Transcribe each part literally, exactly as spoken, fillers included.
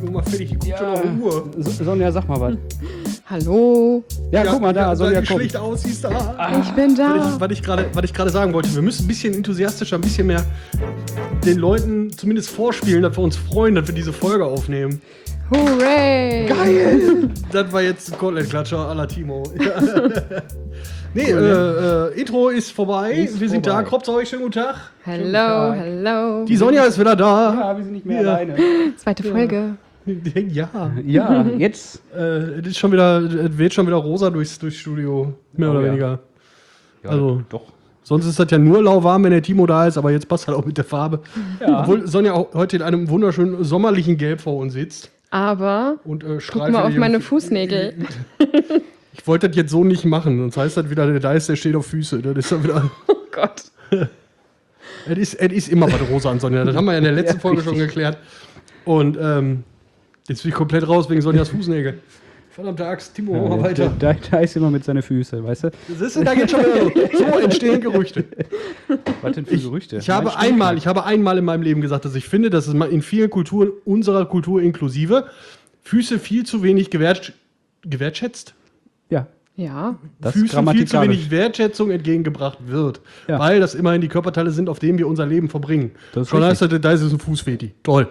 Guck mal fertig, die guckt Ja. schon auf die Uhr. So- Sonja, sag mal was. Hallo, Ja, guck mal da, ja, Sonja wie kommt. schlecht aussiehst da. ich bin da. Was ich- Was ich gerade was ich gerade sagen wollte, wir müssen ein bisschen enthusiastischer, ein bisschen mehr den Leuten zumindest vorspielen, dass wir uns freuen, dass wir diese Folge aufnehmen. Hooray! Geil! Das war jetzt ein Kotelett-Klatscher à la Timo. Ja. Nee, Cool, ne? äh, äh, Intro ist vorbei. Ist wir sind vorbei. da. Kropf, euch schönen guten Tag. Hello, Tag. hello. Die Sonja ist wieder da. Ja, wir sind nicht mehr Ja. alleine. Zweite Folge. Ja. Ja, jetzt. Äh, es ist schon wieder, es weht schon wieder rosa durchs, durchs Studio. Mehr Oh, oder ja. weniger. Ja, Also- doch. Sonst ist das ja nur lauwarm, wenn der Timo da ist, aber jetzt passt halt auch mit der Farbe. Ja. Obwohl Sonja auch heute in einem wunderschönen sommerlichen Gelb vor uns sitzt. Aber Und, äh, guck mal auf meine Fußnägel. Ich wollte das jetzt so nicht machen, sonst heißt das wieder, da ist der steht auf Füße. Das ist dann wieder. Oh Gott. Es ist, es ist immer was rosa an Sonja. Das haben wir ja in der letzten Ja, Folge richtig. schon geklärt. Und ähm, jetzt bin ich komplett raus wegen Sonjas Fußnägel. Verdammte Axt, Timo, mach mal weiter. Da, da ist immer mit seinen Füßen, weißt du? Siehst du, da geht schon wieder los. So entstehen Gerüchte. Was denn für Gerüchte? Ich habe Nein, stimmt einmal, nicht. ich habe einmal in meinem Leben gesagt, dass ich finde, dass es mal in vielen Kulturen, unserer Kultur inklusive, Füße viel zu wenig gewert, gewertschätzt. Ja, Ja. das ist Füßen viel zu grammatikalisch. wenig Wertschätzung entgegengebracht wird. Ja. Weil das immerhin die Körperteile sind, auf denen wir unser Leben verbringen. Das ist Schon heißt richtig. das, da ist es ein Fußfeti. Toll.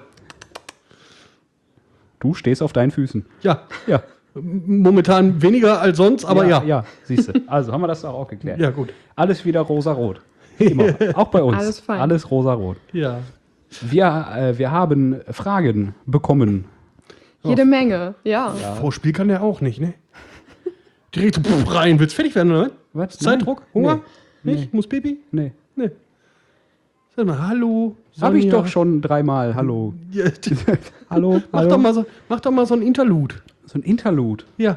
Du stehst auf deinen Füßen. Ja, Ja. momentan weniger als sonst, aber ja. Ja, ja siehst du. Also haben wir das doch auch geklärt. Ja, gut. Alles wieder rosa-rot. Immer. Auch bei uns. Alles fein. Alles rosa-rot. Ja. Wir, äh, wir haben Fragen bekommen. Jede Menge. Ja. Vorspiel kann der auch nicht, ne? Direkt so pff, rein. Willst fertig werden, oder? Was? Zeitdruck? Nein. Hunger? Nee. Nicht? Muss Pipi? Nee. Nee. Sag mal, hallo. Habe ich Sonja. doch schon dreimal. Hallo. Ja, Hallo. mach, Hallo. doch mal so, mach doch mal so ein Interlude. So ein Interlude. Ja.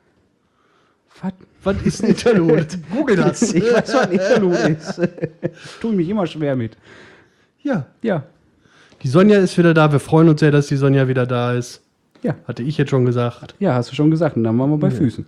Was? Was ist ein Interlude? Google das. Ich weiß, was ein Interlude ist. Tue ich mich immer schwer mit. Ja. Ja. Die Sonja ist wieder da. Wir freuen uns sehr, dass die Sonja wieder da ist. Ja. Hatte ich jetzt schon gesagt. Ja, hast du schon gesagt. Und dann waren wir bei Füßen.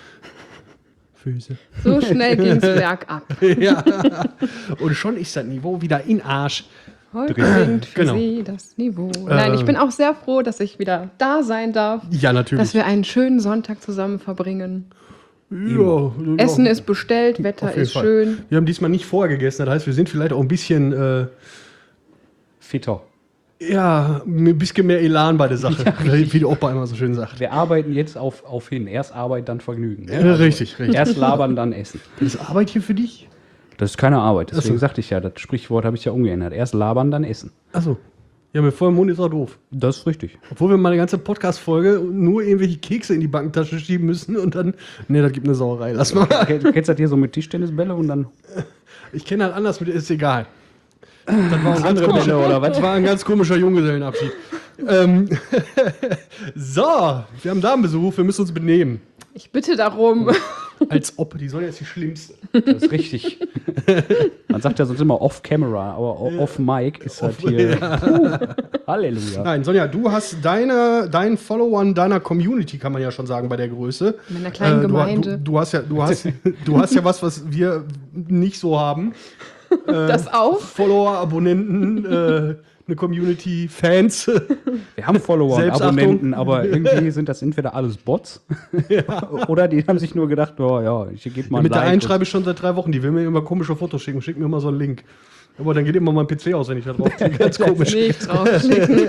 Füße. So schnell ging's bergab. Ja. Und schon ist das Niveau wieder in Arsch. Heute Drin. sinkt für Genau. Sie das Niveau. Nein, ich bin auch sehr froh, dass ich wieder da sein darf. Ja, natürlich. Dass wir einen schönen Sonntag zusammen verbringen. ja, Essen ja. ist bestellt, Auf Wetter jeden ist Fall. schön. Wir haben diesmal nicht vorher gegessen. Das heißt, wir sind vielleicht auch ein bisschen, äh, Fitter. ja, ein bisschen mehr Elan bei der Sache. Wie der Opa immer so schön sagt. Wir arbeiten jetzt auf, auf hin. Erst Arbeit, dann Vergnügen. ne? Ja, richtig, richtig. Erst labern, dann essen. Das ist Arbeit hier für dich? Das ist keine Arbeit. Deswegen Ach so. sagte ich ja, das Sprichwort habe ich ja umgeändert. Erst labern, dann essen. Achso. Ja, mit vollem Mund ist auch doof. Das ist richtig. Obwohl wir mal eine ganze Podcast-Folge nur irgendwelche Kekse in die Bankentasche schieben müssen und dann. Nee, das gibt eine Sauerei. Lass mal. Du kennst das hier so mit Tischtennisbälle und dann. Ich kenne halt anders mit, ist egal. Das war ein ganz Andere komischer, Bälle, oder was? Das war ein ganz komischer Junggesellenabschied. ähm, so, wir haben Damenbesuch, wir müssen uns benehmen. Ich bitte darum. Als ob, die Sonja ist die Schlimmste. Das ist richtig. Man sagt ja sonst immer off-camera, aber o- off-mic ist halt hier. Puh, Halleluja. Nein, Sonja, du hast deine, deinen Followern deiner Community, kann man ja schon sagen, bei der Größe. In meiner kleinen Äh, du, Gemeinde. Du, du, hast ja, du, hast, du hast ja was, was wir nicht so haben. Das auch? Follower, Abonnenten, äh, eine Community, Fans. Wir haben Follower und Selbstachtung. Abonnenten, aber irgendwie sind das entweder alles Bots oder die haben sich nur gedacht, oh ja, ich gebe mal ein Mit der Like einen und- schreibe ich schon seit drei Wochen, die will mir immer komische Fotos schicken, schickt mir immer so einen Link. Aber dann geht immer mein P C aus, wenn ich da drauf klicke. Ganz komisch. Nicht draufklicken.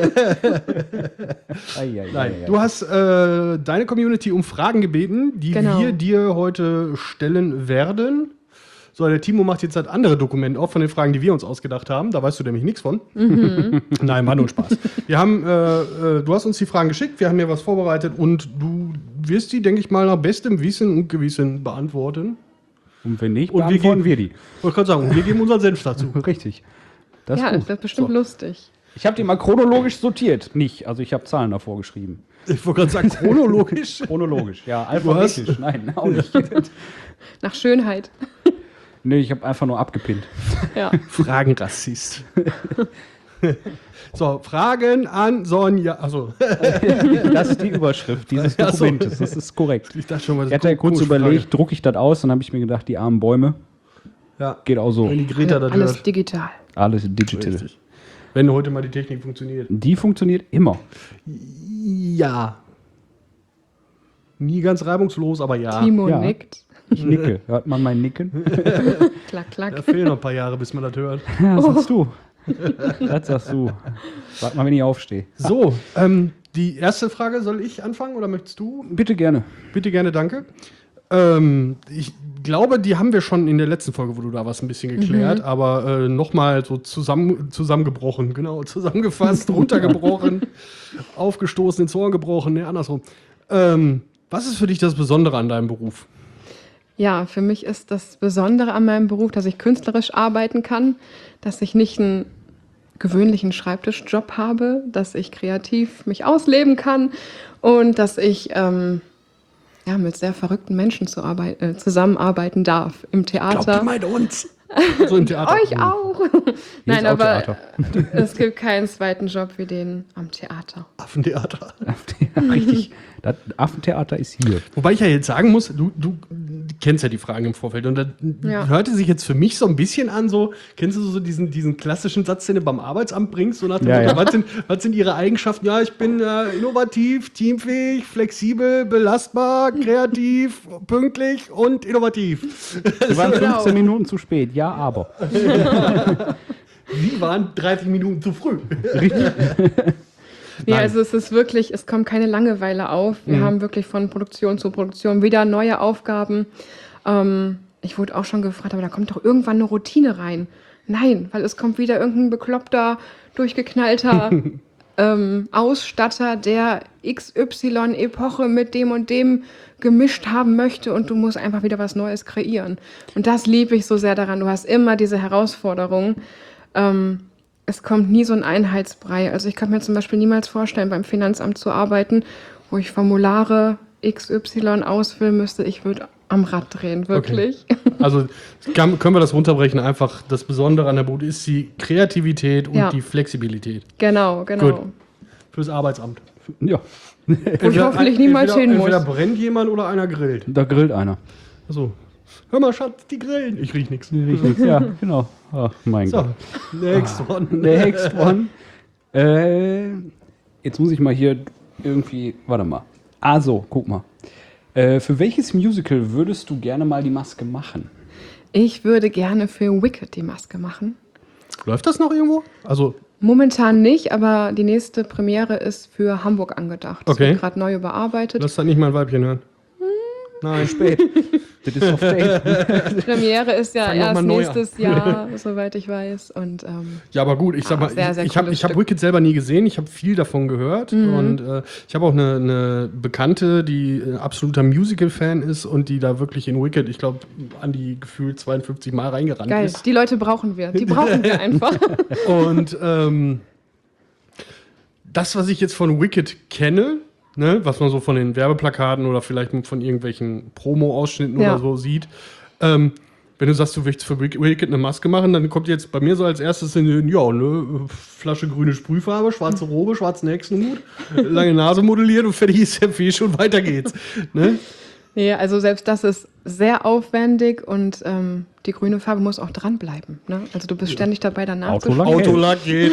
Ei, ei, ei, Nein, ei. du hast äh, deine Community um Fragen gebeten, die Genau. wir dir heute stellen werden. So, der Timo macht jetzt das andere Dokument auf von den Fragen, die wir uns ausgedacht haben. Da weißt du nämlich nichts von. Nein, war nur Spaß. Wir haben, äh, äh, du hast uns die Fragen geschickt, wir haben hier was vorbereitet und du wirst die, denke ich mal, nach bestem Wissen und Gewissen beantworten. Und wenn nicht, Und wir beantworten geben- wir die. Wollte gerade sagen, wir geben unseren Senf dazu. Richtig. Das ist Ja, gut. das ist bestimmt So. lustig. Ich habe die mal chronologisch sortiert. Nicht, also ich habe Zahlen davor geschrieben. Ich wollte gerade sagen, chronologisch. Chronologisch, ja, hast- alphabetisch. Nein, auch nicht. Nach Schönheit. Nee, ich habe einfach nur abgepinnt. Ja. Fragenrassist. So, Fragen an Sonja. Also, Das ist die Überschrift dieses Ach so. Dokumentes. Das ist korrekt. ich dachte schon mal, das Ich hatte ja kurz komische überlegt, drucke ich das aus? Dann habe ich mir gedacht, die armen Bäume. Frage. Ja. Geht auch so. Wenn die Greta das Alles hört. digital. Alles digital. Richtig. Wenn heute mal die Technik funktioniert. Die funktioniert immer. Ja. Nie ganz reibungslos, aber ja. Timo Ja. nickt. Ich nicke. Hört man mein Nicken? Klack, klack. Da fehlen noch ein paar Jahre, bis man das hört. Ja, das sagst du. Das sagst du. Sag mal, wenn ich aufstehe. So, ähm, die erste Frage, soll ich anfangen oder möchtest du? Bitte gerne. Bitte gerne, danke. Ähm, ich glaube, die haben wir schon in der letzten Folge, wo du da warst, ein bisschen geklärt, aber äh, nochmal so zusammen, zusammengebrochen, genau, zusammengefasst, runtergebrochen, aufgestoßen, ins Ohr gebrochen, ne, andersrum. Ähm, was ist für dich das Besondere an deinem Beruf? Ja, für mich ist das Besondere an meinem Beruf, dass ich künstlerisch arbeiten kann, dass ich nicht einen gewöhnlichen Schreibtischjob habe, dass ich kreativ mich ausleben kann und dass ich ähm, ja, mit sehr verrückten Menschen zu arbeit- äh, zusammenarbeiten darf. Im Theater. meint uns. So im Theater. Euch auch. Nein, auch aber Theater. es gibt keinen zweiten Job wie den am Theater. Affentheater. Ja, richtig. Das Affentheater ist hier. Wobei ich ja jetzt sagen muss, du, du kennst ja die Fragen im Vorfeld und das Ja. hörte sich jetzt für mich so ein bisschen an, so, kennst du so diesen, diesen klassischen Satz, den du beim Arbeitsamt bringst, so nach dem Ja, Motto, ja. Was, sind, was sind ihre Eigenschaften? Ja, ich bin äh, innovativ, teamfähig, flexibel, belastbar, kreativ, pünktlich und innovativ. Wir waren Genau. fünfzehn Minuten zu spät. Ja, aber. Die waren dreißig Minuten zu früh. Ja, Nein. also es ist wirklich, es kommt keine Langeweile auf. Wir Mhm. haben wirklich von Produktion zu Produktion wieder neue Aufgaben. Ähm, ich wurde auch schon gefragt, aber da kommt doch irgendwann eine Routine rein. Nein, weil es kommt wieder irgendein bekloppter, durchgeknallter ähm, Ausstatter, der X Y-Epoche mit dem und dem gemischt haben möchte und du musst einfach wieder was Neues kreieren. Und das liebe ich so sehr daran. Du hast immer diese Herausforderung. Ähm, es kommt nie so ein Einheitsbrei. Also ich kann mir zum Beispiel niemals vorstellen, beim Finanzamt zu arbeiten, wo ich Formulare X Y ausfüllen müsste. Ich würde am Rad drehen, wirklich. Also kann, können wir das runterbrechen, einfach das Besondere an der Bude ist die Kreativität und Ja. die Flexibilität Genau, genau. Gut. fürs Arbeitsamt. Ja, Wo ich hoffentlich niemals entweder, hin muss. Entweder brennt jemand oder einer grillt. da grillt einer. Achso. Hör mal, Schatz, die grillen. Ich riech nichts. Richtig, ja, genau. Ach, mein So, Gott. next one. Next one. Äh, jetzt muss ich mal hier irgendwie, warte mal. Also, guck mal. Äh, für welches Musical würdest du gerne mal die Maske machen? Ich würde gerne für Wicked die Maske machen. Läuft das noch irgendwo? Also, Momentan nicht, aber die nächste Premiere ist für Hamburg angedacht. Das Okay. wird gerade neu überarbeitet. lass da nicht mein Weibchen hören. Nein, spät. Das ist auf Date. Premiere ist ja Fang noch mal erst neu nächstes Jahr, soweit ich weiß. Und ähm, Ja, aber gut, ich sag Ah, mal, sehr, sehr ich, ich habe cooles ich hab Stück. Wicked selber nie gesehen, ich habe viel davon gehört und äh, ich habe auch eine, eine Bekannte, die äh, absoluter Musical-Fan ist und die da wirklich in Wicked, ich glaube, an die gefühlt zweiundfünfzig Mal reingerannt geil, ist. die Leute brauchen wir. Die brauchen wir einfach. Und ähm, das, was ich jetzt von Wicked kenne, ne, was man so von den Werbeplakaten oder vielleicht von irgendwelchen Promo-Ausschnitten Ja. oder so sieht, ähm, wenn du sagst, du möchtest für Wick- Wicked eine Maske machen, dann kommt jetzt bei mir so als erstes in den, ja, ne, Flasche grüne Sprühfarbe, schwarze Robe, schwarzen Hexenhut, lange Nase modelliert und fertig ist der Fisch und weiter geht's. Ne? Nee, also selbst das ist sehr aufwendig und ähm, die grüne Farbe muss auch dranbleiben. Ne? Also du bist ständig dabei, danach zu Autolack. Autolack geht.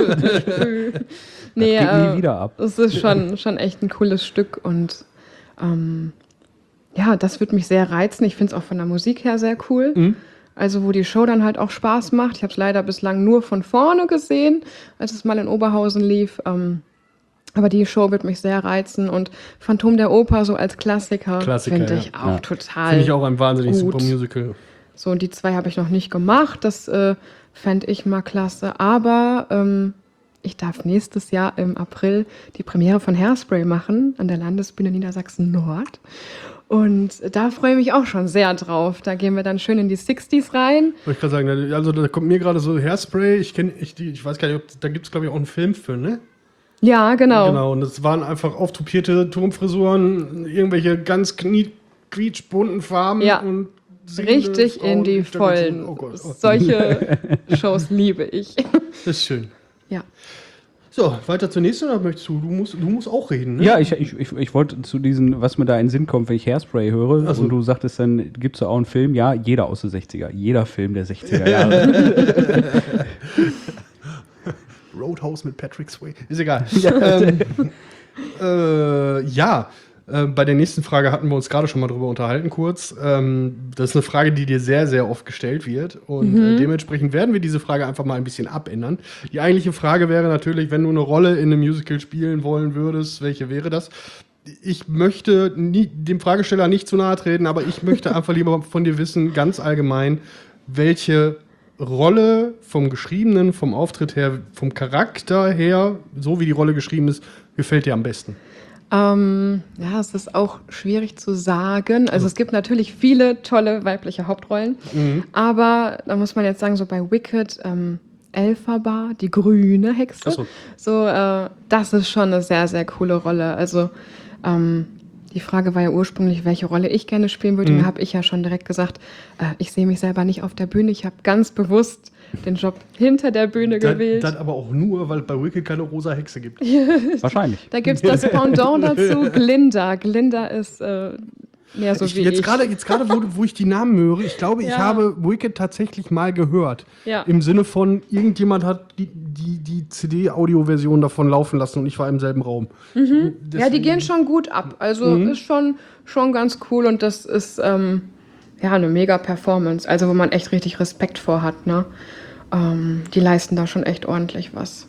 Nee, Geht nie äh, wieder ab. es ist schon, schon echt ein cooles Stück und ähm, ja, das wird mich sehr reizen. Ich finde es auch von der Musik her sehr cool. Mhm. Also wo die Show dann halt auch Spaß macht. Ich habe es leider bislang nur von vorne gesehen, als es mal in Oberhausen lief. Ähm, aber die Show wird mich sehr reizen und Phantom der Oper so als Klassiker, Klassiker, finde ja. ich auch Ja. total. Finde ich auch ein wahnsinnig gut. super Musical. So, und die zwei habe ich noch nicht gemacht. Das äh, fände ich mal klasse. Aber ähm, ich darf nächstes Jahr im April die Premiere von Hairspray machen an der Landesbühne Niedersachsen Nord. Und da freue ich mich auch schon sehr drauf. Da gehen wir dann schön in die sechziger rein. Wollte ich gerade sagen, also da kommt mir gerade so Hairspray, ich kenne, ich, die- ich weiß gar nicht, ob, da gibt es glaube ich auch einen Film für, ne? Ja, genau. Genau, und es waren einfach auftopierte Turmfrisuren, irgendwelche ganz knie quietschbunten Farben Ja. und singende Richtig Frauen, in die Stöcke Vollen. zu- Oh Gott, oh. Solche Shows liebe ich. Das ist schön. Ja. So, weiter zur nächsten oder möchtest du? Du musst, du musst auch reden, ne? Ja, ich, ich, ich, ich wollte zu diesen, was mir da in den Sinn kommt, wenn ich Hairspray höre. Ach so. Und du sagtest dann, gibt es da auch einen Film? Ja, jeder aus den sechziger. Jeder Film der sechziger Jahre. Roadhouse mit Patrick Swayze. Ist egal. ähm, äh, ja, äh, bei der nächsten Frage hatten wir uns gerade schon mal drüber unterhalten kurz. Ähm, das ist eine Frage, die dir sehr, sehr oft gestellt wird. Und Mhm. äh, dementsprechend werden wir diese Frage einfach mal ein bisschen abändern. Die eigentliche Frage wäre natürlich, wenn du eine Rolle in einem Musical spielen wollen würdest, welche wäre das? Ich möchte nie, dem Fragesteller nicht zu nahe treten, aber ich möchte einfach lieber von dir wissen, ganz allgemein, welche Rolle vom Geschriebenen, vom Auftritt her, vom Charakter her, so wie die Rolle geschrieben ist, gefällt dir am besten? Ähm, ja, es ist auch schwierig zu sagen. Also es gibt natürlich viele tolle weibliche Hauptrollen, Mhm. aber da muss man jetzt sagen, so bei Wicked, ähm, Elphaba, die grüne Hexe, Ach so. so, äh, das ist schon eine sehr, sehr coole Rolle. Also ähm, die Frage war ja ursprünglich, welche Rolle ich gerne spielen würde. Mhm. Da habe ich ja schon direkt gesagt, äh, ich sehe mich selber nicht auf der Bühne. Ich habe ganz bewusst den Job hinter der Bühne Das, gewählt. das aber auch nur, weil es bei Wicked keine rosa Hexe gibt. Wahrscheinlich. Da gibt es das Pendant dazu, Glinda. Glinda ist äh, mehr so Ich, wie jetzt ich. gerade, jetzt gerade, wo, wo ich die Namen höre, ich glaube, ich Ja. habe Wicked tatsächlich mal gehört. Ja. Im Sinne von, irgendjemand hat die, die, die C D-Audio-Version davon laufen lassen und ich war im selben Raum. Mhm. Deswegen- Ja, die gehen schon gut ab. Also Mhm. ist schon, schon ganz cool und das ist ähm, ja eine mega Performance. Also wo man echt richtig Respekt vor hat. Ne? Ähm, die leisten da schon echt ordentlich was.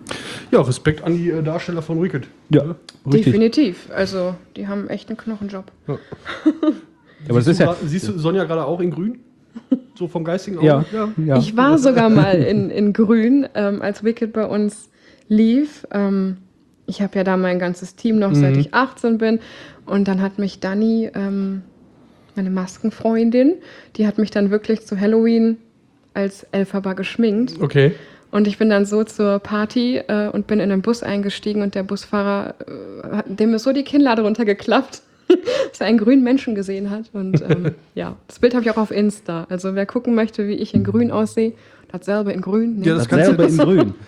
Ja, Respekt an die äh, Darsteller von Wicked. Ja, richtig. Definitiv. Also die haben echt einen Knochenjob. Ja. Aber das siehst, ist du ja. grad, siehst du Sonja gerade auch in grün? So vom geistigen Auge? Ja, ja. Ich war sogar mal in, in Grün, ähm, als Wicked bei uns lief. Ähm, ich habe ja da mein ganzes Team noch, seit Mhm. ich achtzehn bin. Und dann hat mich Dani, ähm, meine Maskenfreundin, die hat mich dann wirklich zu Halloween als Elphaba geschminkt. Okay. Und ich bin dann so zur Party äh, und bin in den Bus eingestiegen und der Busfahrer, äh, hat, dem ist so die Kinnlade runtergeklappt, dass er einen grünen Menschen gesehen hat. Und ähm, ja, das Bild habe ich auch auf Insta. Also wer gucken möchte, wie ich in grün aussehe, dasselbe in grün, nee, Ja, das kannst du- Dasselbe in grün.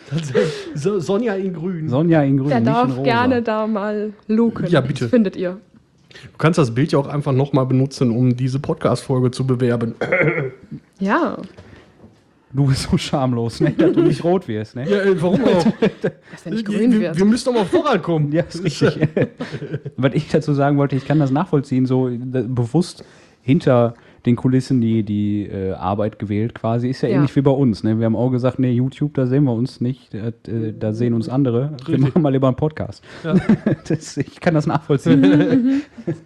So, Sonja in grün. Sonja in grün, der nicht in darf rosa. gerne da mal luken. Ja, bitte. Das findet ihr. Du kannst das Bild ja auch einfach nochmal benutzen, um diese Podcast-Folge zu bewerben. Ja, Du bist so schamlos, ne? Dass du nicht rot wirst, ne? Ja, äh, warum auch? dass er nicht grün wir, wird. wir müssen doch mal vorankommen. Ja, ist richtig. Was ich dazu sagen wollte, ich kann das nachvollziehen, so da, bewusst hinter den Kulissen die, die äh, Arbeit gewählt quasi. Ist ja, Ja. ähnlich wie bei uns. Ne? Wir haben auch gesagt, nee, YouTube, da sehen wir uns nicht, äh, da sehen uns andere. Wir Richtig. machen mal lieber einen Podcast. Ja. Das, ich kann das nachvollziehen.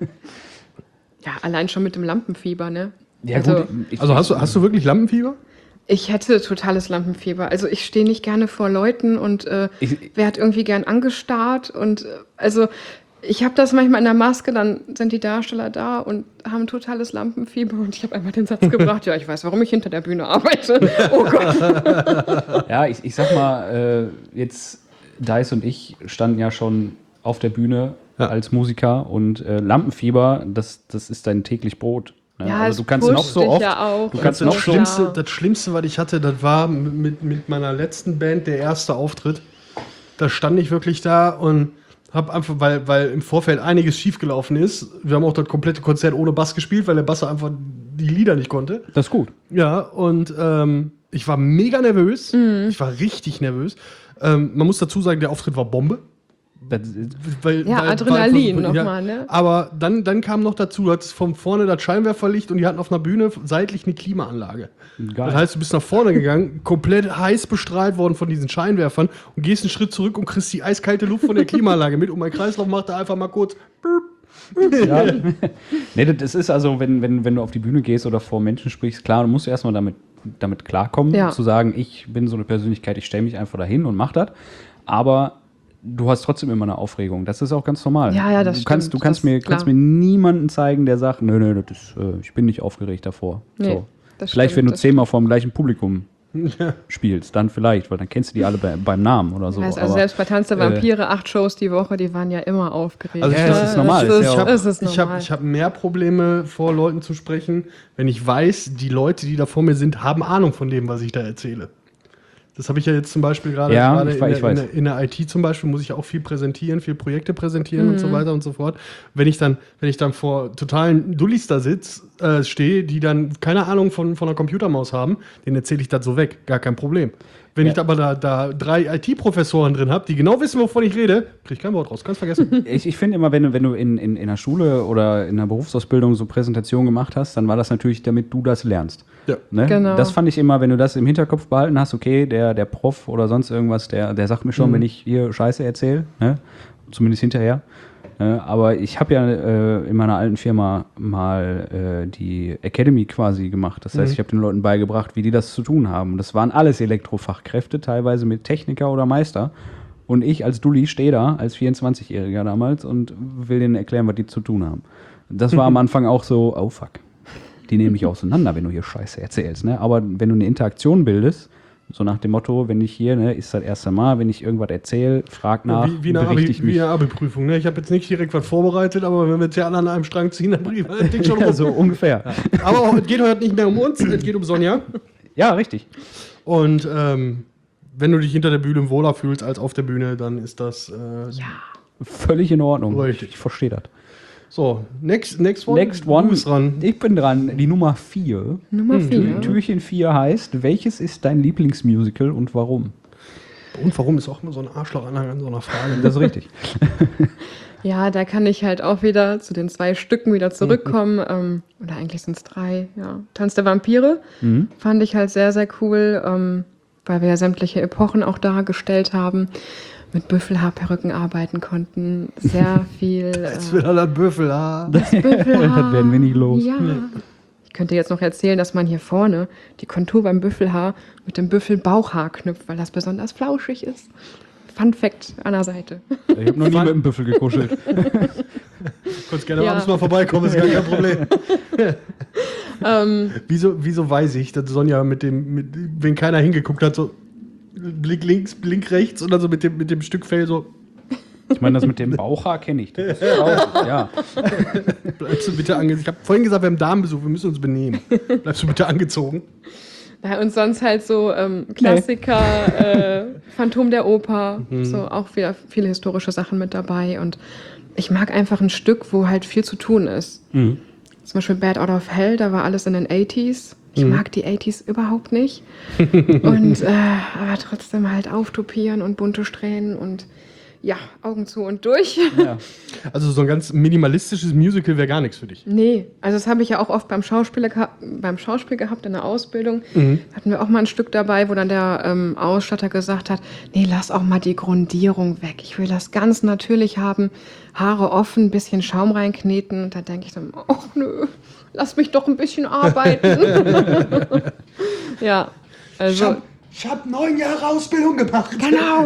Ja, allein schon mit dem Lampenfieber, ne? Ja, Also- gut, ich, Also hast du, hast du wirklich Lampenfieber? Ich hätte totales Lampenfieber. Also ich stehe nicht gerne vor Leuten und äh, Ich- werde irgendwie gern angestarrt. Und äh, also ich habe das manchmal in der Maske, dann sind die Darsteller da und haben totales Lampenfieber. Und ich habe einmal den Satz gebracht, ja, ich weiß, warum ich hinter der Bühne arbeite. Oh Gott. Ja, ich, ich sag mal, äh, jetzt Dice und ich standen ja schon auf der Bühne Ja. als Musiker und äh, Lampenfieber, das, das ist dein täglich Brot. Ne? Ja, also es du kannst pusht noch so dich oft, ja auch. du kannst Und noch so, so ja. Schlimmste, das Schlimmste, was ich hatte, das war mit, mit meiner letzten Band der erste Auftritt. Da stand ich wirklich da und habe einfach, weil, weil im Vorfeld einiges schiefgelaufen ist. Wir haben auch das komplette Konzert ohne Bass gespielt, weil der Basser einfach die Lieder nicht konnte. das ist gut. Ja, und ähm, ich war mega nervös. Mhm. Ich war richtig nervös. Ähm, man muss dazu sagen, der Auftritt war Bombe. Das, Weil, Ja, weil, Adrenalin weil, nochmal, ne? Aber dann, dann kam noch dazu, du hattest von vorne das Scheinwerferlicht und die hatten auf einer Bühne seitlich eine Klimaanlage. Geil. Das heißt, du bist nach vorne gegangen, komplett heiß bestrahlt worden von diesen Scheinwerfern und gehst einen Schritt zurück und kriegst die eiskalte Luft von der Klimaanlage mit und mein Kreislauf macht da einfach mal kurz. ja. Nee, das ist also, wenn, wenn, wenn du auf die Bühne gehst oder vor Menschen sprichst, klar, du musst erstmal damit, damit klarkommen, Ja. zu sagen, ich bin so eine Persönlichkeit, ich stelle mich einfach dahin und mach das. Aber du hast trotzdem immer eine Aufregung. Das ist auch ganz normal. Ja, ja, das du kannst, stimmt. du kannst, Das mir, ist klar. kannst mir niemanden zeigen, der sagt, nö, nö, das ist, äh, ich bin nicht aufgeregt davor. Nee, so. das Vielleicht, stimmt, wenn du das zehnmal vor dem gleichen Publikum spielst, dann vielleicht, weil dann kennst du die alle bei, beim Namen oder so. Ich weiß, also Aber, selbst bei Tanz der äh, Vampire, acht Shows die Woche, die waren ja immer aufgeregt. Also ich- Ja, das ist normal, Es ist ist, ja auch- es ist Ich normal. habe ich hab mehr Probleme, vor Leuten zu sprechen, wenn ich weiß, die Leute, die da vor mir sind, haben Ahnung von dem, was ich da erzähle. Das habe ich ja jetzt zum Beispiel gerade Ja, gerade ich in, weiß, der- ich in, weiß. der- in der I T zum Beispiel, muss ich auch viel präsentieren, viel Projekte präsentieren Mhm. und so weiter und so fort. Wenn ich dann, wenn ich dann vor totalen Dullis da sitz, äh, stehe, die dann keine Ahnung von, von einer Computermaus haben, denen erzähle ich das so weg, gar kein Problem. Wenn Ja. ich aber da, da drei I T-Professoren drin habe, die genau wissen, wovon ich rede, krieg ich kein Wort raus. Kannst vergessen. Ich, ich finde immer, wenn du, wenn du in, in, in der Schule oder in der Berufsausbildung so Präsentationen gemacht hast, dann war das natürlich, damit du das lernst. Ja. Ne? Genau. Das fand ich immer, wenn du das im Hinterkopf behalten hast, okay, der, der Prof oder sonst irgendwas, der, der sagt mir schon, Mhm. wenn ich hier Scheiße erzähle, ne? Zumindest hinterher. Ne? Aber ich habe ja äh, in meiner alten Firma mal äh, die Academy quasi gemacht. Das heißt, Mhm. ich habe den Leuten beigebracht, wie die das zu tun haben. Das waren alles Elektrofachkräfte, teilweise mit Techniker oder Meister. Und ich als Dulli stehe da, als vierundzwanzigjähriger damals, und will denen erklären, was die zu tun haben. Das war am Anfang auch so, oh fuck, die nehmen mich auseinander, wenn du hier Scheiße erzählst. Ne? Aber wenn du eine Interaktion bildest, so nach dem Motto, wenn ich hier, ne, ist das erste Mal, wenn ich irgendwas erzähle, frag nach, wie, wie eine berichte Abi, ich wie mich. eine Abi-Prüfung. Ne? Ich habe jetzt nicht direkt was vorbereitet, aber wenn wir jetzt ja alle an einem Strang ziehen, dann bringen wir das Ding schon Ja, rum. so ungefähr. Aber auch, es geht heute nicht mehr um uns, es geht um Sonja. Ja, richtig. Und ähm, wenn du dich hinter der Bühne wohler fühlst als auf der Bühne, dann ist das äh, Ja. Völlig in Ordnung. Richtig. Ich verstehe das. so. Next, next one. Next one. Du bist dran. Ich bin dran. Die Nummer vier. Nummer Hm, vier. Türchen vier heißt, welches ist dein Lieblingsmusical und warum? Und warum ist auch immer so ein Arschlochanhang an so einer Frage? Das ist richtig. Ja, da kann ich halt auch wieder zu den zwei Stücken wieder zurückkommen. ähm, oder eigentlich sind es drei. Ja. Tanz der Vampire Mhm. fand ich halt sehr, sehr cool, ähm, weil wir ja sämtliche Epochen auch dargestellt haben. Mit Büffelhaarperücken arbeiten konnten. Sehr viel. Jetzt äh, wieder das Büffel. Ah. Büffelhaar. Das werden wir nicht los. Ja. Ich könnte jetzt noch erzählen, dass man hier vorne die Kontur beim Büffelhaar mit dem Büffelbauchhaar knüpft, weil das besonders flauschig ist. Fun Fact an der Seite. Ich habe noch nie mit einem Büffel gekuschelt. Kannst gerne Ja. abends mal vorbeikommen, ist gar kein Problem. ähm, wieso, wieso weiß ich, dass Sonja mit dem, mit, wenn keiner hingeguckt hat, so Blick links, Blick rechts und dann so mit dem, mit dem Stück Fell so, Ich meine, das mit dem Bauchhaar kenne ich. Das ist auch, ja. bleibst du bitte angezogen. Ich habe vorhin gesagt, wir haben Damenbesuch, wir müssen uns benehmen. Bleibst du bitte angezogen? ja, und sonst halt so ähm, Klassiker, äh, Phantom der Oper, so auch wieder viele historische Sachen mit dabei. Und ich mag einfach ein Stück, wo halt viel zu tun ist. Mhm. Zum Beispiel Bad Out of Hell, da war alles in den achtziger. Ich Mhm. mag die achtziger überhaupt nicht. und äh, aber trotzdem halt auftopieren und bunte Strähnen und ja, Augen zu und durch. Ja. Also so ein ganz minimalistisches Musical wäre gar nichts für dich. Nee, also das habe ich ja auch oft beim Schauspiel, geha- beim Schauspiel gehabt in der Ausbildung. Mhm. Hatten wir auch mal ein Stück dabei, wo dann der ähm, Ausstatter gesagt hat, nee, lass auch mal die Grundierung weg. Ich will das ganz natürlich haben, Haare offen, bisschen Schaum reinkneten. Und da denke ich dann, ach nö, lass mich doch ein bisschen arbeiten. ja, also... Ich habe neun Jahre Ausbildung gemacht. Genau.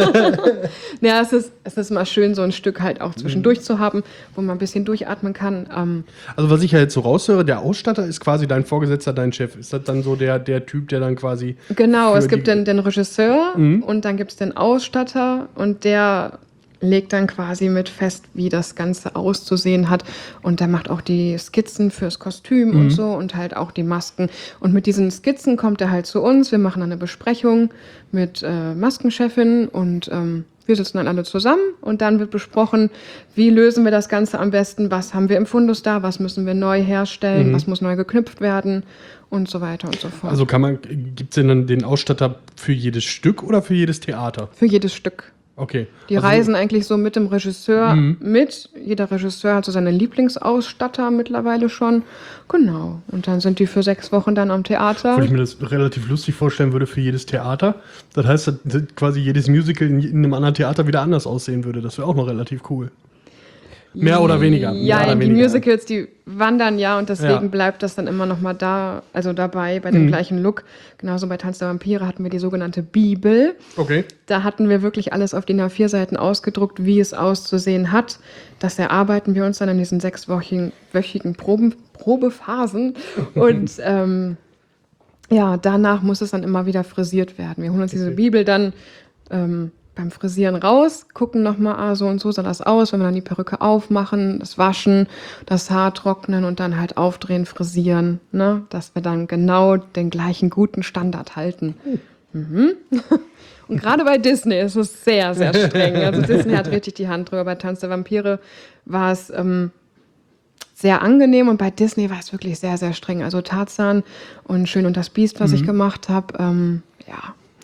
ja, es ist, es ist mal schön, so ein Stück halt auch zwischendurch zu haben, wo man ein bisschen durchatmen kann. Ähm, Also was ich ja jetzt so raushöre, der Ausstatter ist quasi dein Vorgesetzter, dein Chef. Ist das dann so der, der Typ, der dann quasi... genau, für es gibt die- den, den Regisseur Mhm. und dann gibt es den Ausstatter und der legt dann quasi mit fest, wie das Ganze auszusehen hat. Und der macht auch die Skizzen fürs Kostüm Mhm. und so und halt auch die Masken. Und mit diesen Skizzen kommt er halt zu uns. Wir machen dann eine Besprechung mit äh, Maskenchefin und ähm, wir sitzen dann alle zusammen und dann wird besprochen, wie lösen wir das Ganze am besten, was haben wir im Fundus da, was müssen wir neu herstellen, Mhm. was muss neu geknüpft werden und so weiter und so fort. Also kann man, gibt es denn dann den Ausstatter für jedes Stück oder für jedes Theater? Für jedes Stück. Okay. Die also, reisen eigentlich so mit dem Regisseur Mhm. mit. Jeder Regisseur hat so seine Lieblingsausstatter mittlerweile schon. Genau. Und dann sind die für sechs Wochen dann am Theater. Obwohl ich mir das relativ lustig vorstellen würde für jedes Theater. Das heißt, dass quasi jedes Musical in, in einem anderen Theater wieder anders aussehen würde. Das wäre auch noch relativ cool. Mehr oder weniger. Mehr Ja, oder die weniger. Musicals, die wandern ja und deswegen Ja. bleibt das dann immer noch mal da, also dabei bei dem Mhm. gleichen Look. Genauso bei Tanz der Vampire hatten wir die sogenannte Bibel. Okay. Da hatten wir wirklich alles auf D I N A vier Seiten ausgedruckt, wie es auszusehen hat. Das erarbeiten wir uns dann in diesen sechswöchigen wöchigen Proben, Probephasen. Und ähm, ja, danach muss es dann immer wieder frisiert werden. Wir holen uns diese Okay. Bibel dann ähm, beim Frisieren raus, gucken nochmal, ah, so und so sah das aus, wenn wir dann die Perücke aufmachen, das Waschen, das Haar trocknen und dann halt aufdrehen, frisieren, ne? Dass wir dann genau den gleichen guten Standard halten. Mhm. Und gerade bei Disney ist es sehr, sehr streng. Also Disney hat richtig die Hand drüber. Bei Tanz der Vampire war es ähm, sehr angenehm und bei Disney war es wirklich sehr, sehr streng. Also Tarzan und Schön und das Biest, was Mhm. ich gemacht habe, ähm, ja,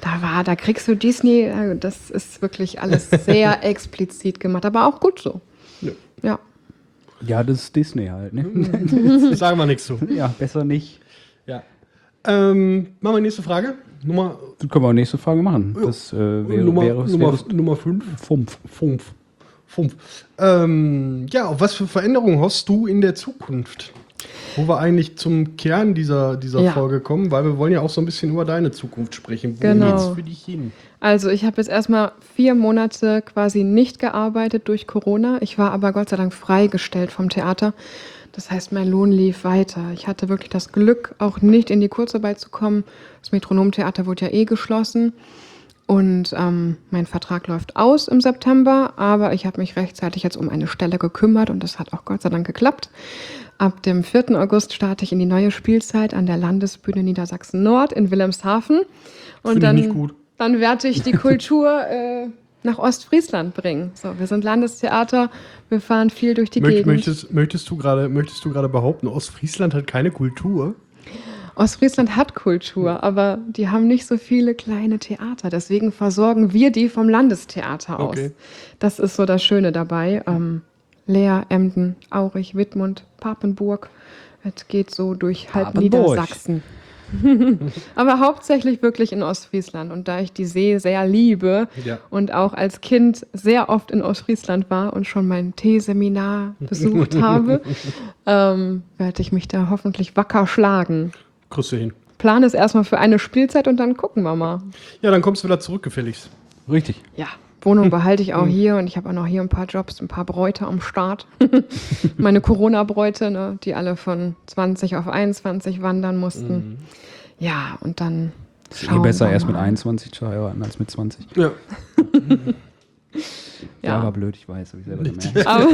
da war, da kriegst du Disney, äh, das ist wirklich alles sehr explizit gemacht, aber auch gut so. Ja. Ja. Ja, das ist Disney halt, ne? Sagen wir nichts zu. Ja, besser nicht. Ja. Ähm, machen wir die nächste Frage. Nummer, Das können wir auch nächste Frage machen. Das äh, wäre, Nummer, wäre, Nummer, wäre Nummer fünf. Fünf. Fünf. Fünf. Ähm, ja, auf was für Veränderungen hoffst du in der Zukunft? Wo wir eigentlich zum Kern dieser, dieser Ja. Folge kommen, weil wir wollen ja auch so ein bisschen über deine Zukunft sprechen. Wo Genau. geht's für dich hin? Also ich habe jetzt erstmal vier Monate quasi nicht gearbeitet durch Corona. Ich war aber Gott sei Dank freigestellt vom Theater. Das heißt, mein Lohn lief weiter. Ich hatte wirklich das Glück, auch nicht in die Kurzarbeit zu kommen. Das Metronomtheater wurde ja eh geschlossen. Und ähm, mein Vertrag läuft aus im September, aber ich habe mich rechtzeitig jetzt um eine Stelle gekümmert und das hat auch Gott sei Dank geklappt. Ab dem vierten August starte ich in die neue Spielzeit an der Landesbühne Niedersachsen-Nord in Wilhelmshaven. Und Finde ich dann, nicht gut. dann werde ich die Kultur äh, nach Ostfriesland bringen. So, wir sind Landestheater, wir fahren viel durch die Möcht, Gegend. möchtest, möchtest du gerade möchtest du gerade behaupten, Ostfriesland hat keine Kultur? Ostfriesland hat Kultur, aber die haben nicht so viele kleine Theater. Deswegen versorgen wir die vom Landestheater aus. Okay. Das ist so das Schöne dabei. Ähm, Leer, Emden, Aurich, Wittmund, Papenburg. Es geht so durch halb Papenburg. Niedersachsen. Aber hauptsächlich wirklich in Ostfriesland. Und da ich die See sehr liebe Ja. und auch als Kind sehr oft in Ostfriesland war und schon mein Teeseminar besucht habe, ähm, werde ich mich da hoffentlich wacker schlagen. Kriegst du hin. Plan ist erstmal für eine Spielzeit und dann gucken wir mal. Ja, dann kommst du wieder zurück, gefälligst. Richtig. Ja, Wohnung behalte ich auch hier und ich habe auch noch hier ein paar Jobs, ein paar Bräute am Start. Meine Corona-Bräute, ne, die alle von zwanzig auf einundzwanzig wandern mussten. Ja, und dann Ist eh schauen besser, wir erst mit mal. einundzwanzig zu heiraten als mit zwanzig. Ja. Ja, war Ja. blöd, ich weiß, habe ich selber gemerkt. Aber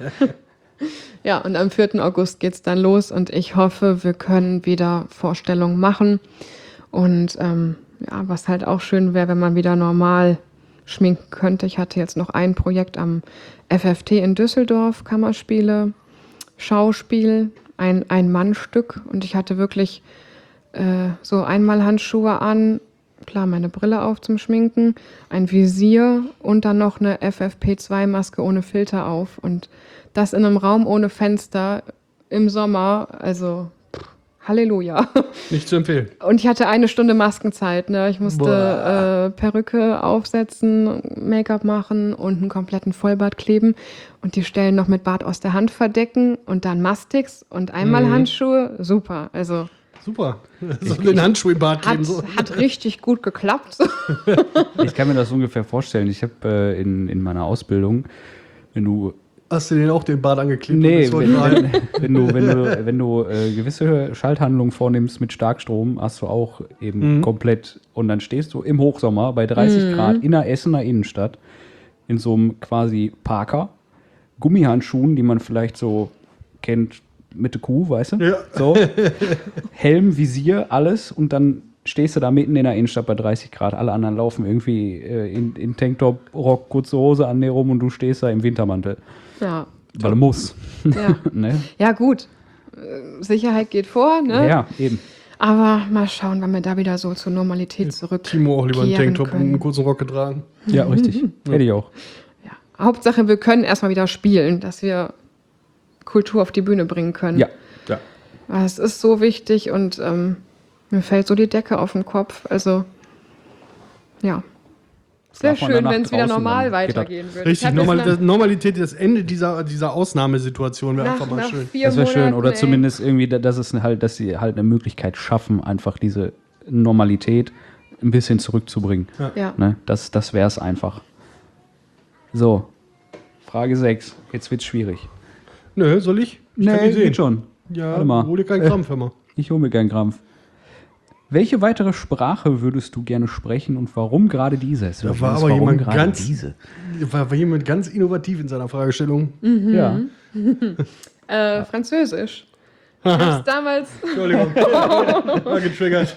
ja, und am vierten August geht es dann los und ich hoffe, wir können wieder Vorstellungen machen. Und ähm, ja, was halt auch schön wäre, wenn man wieder normal schminken könnte. Ich hatte jetzt noch ein Projekt am F F T in Düsseldorf, Kammerspiele, Schauspiel, ein Ein-Mann-Stück. Und ich hatte wirklich äh, so Einmalhandschuhe an, klar, meine Brille auf zum Schminken, ein Visier und dann noch eine F F P zwei Maske ohne Filter auf. Und das in einem Raum ohne Fenster im Sommer, also pff, Halleluja. Nicht zu empfehlen. Und ich hatte eine Stunde Maskenzeit. Ne? Ich musste Boah. äh, Perücke aufsetzen, Make-up machen und einen kompletten Vollbart kleben und die Stellen noch mit Bart aus der Hand verdecken und dann Mastix und einmal Mhm. Handschuhe. Super, also Super. So den Handschuh im Bad hat, geben. So. hat richtig gut geklappt. Ich kann mir das ungefähr vorstellen. Ich habe äh, in, in meiner Ausbildung, wenn du Hast du den auch den Bart angeklebt? und Nee, bist heute wenn, rein? wenn, wenn du, wenn du, wenn du äh, gewisse Schalthandlungen vornimmst mit Starkstrom, hast du auch eben Mhm. komplett, und dann stehst du im Hochsommer bei dreißig Grad in der Essener Innenstadt in so einem quasi Parker, Gummihandschuhen, die man vielleicht so kennt mit der Kuh, weißt du? Ja. So. Helm, Visier, alles, und dann stehst du da mitten in der Innenstadt bei dreißig Grad. Alle anderen laufen irgendwie äh, in, in Tanktop, Rock, kurze Hose an dir rum und du stehst da im Wintermantel. Ja, Weil er muss. ja. Ne? ja gut. Äh, Sicherheit geht vor, ne? Ja, eben. Aber mal schauen, wann wir da wieder so zur Normalität zurück. Timo auch lieber einen kehren Tanktop und können. einen kurzen Rock getragen. Ja, richtig. Hätte ich auch. Ja. Hauptsache, wir können erstmal wieder spielen, dass wir Kultur auf die Bühne bringen können. Ja. Ja. Weil es ist so wichtig und ähm, mir fällt so die Decke auf den Kopf. Also, ja. Sehr Darf man schön, danach wenn es wieder draußen, normal dann geht das. weitergehen würde. Ich Richtig, hab Normal, jetzt nach- das, Normalität, das Ende dieser, dieser Ausnahmesituation wäre nach, einfach mal nach schön. vier Das wäre schön. Monaten, Oder ey. zumindest irgendwie, da- dass es halt, dass sie halt eine Möglichkeit schaffen, einfach diese Normalität ein bisschen zurückzubringen. Ja. Ne? Das, das wäre es einfach. So. Frage sechs. Jetzt wird's schwierig. Nö, soll ich? Ich kann die sehen. geht schon. Ja, Warte mal. hol dir keinen Krampf, hör mal. Ich hole mir gern Krampf. Welche weitere Sprache würdest du gerne sprechen und warum gerade diese? Es Da wird war uns, aber warum jemand gerade ganz- diese? War, war jemand ganz innovativ in seiner Fragestellung. Ja. Äh, Französisch. Ich hab's damals. Entschuldigung. War getriggert.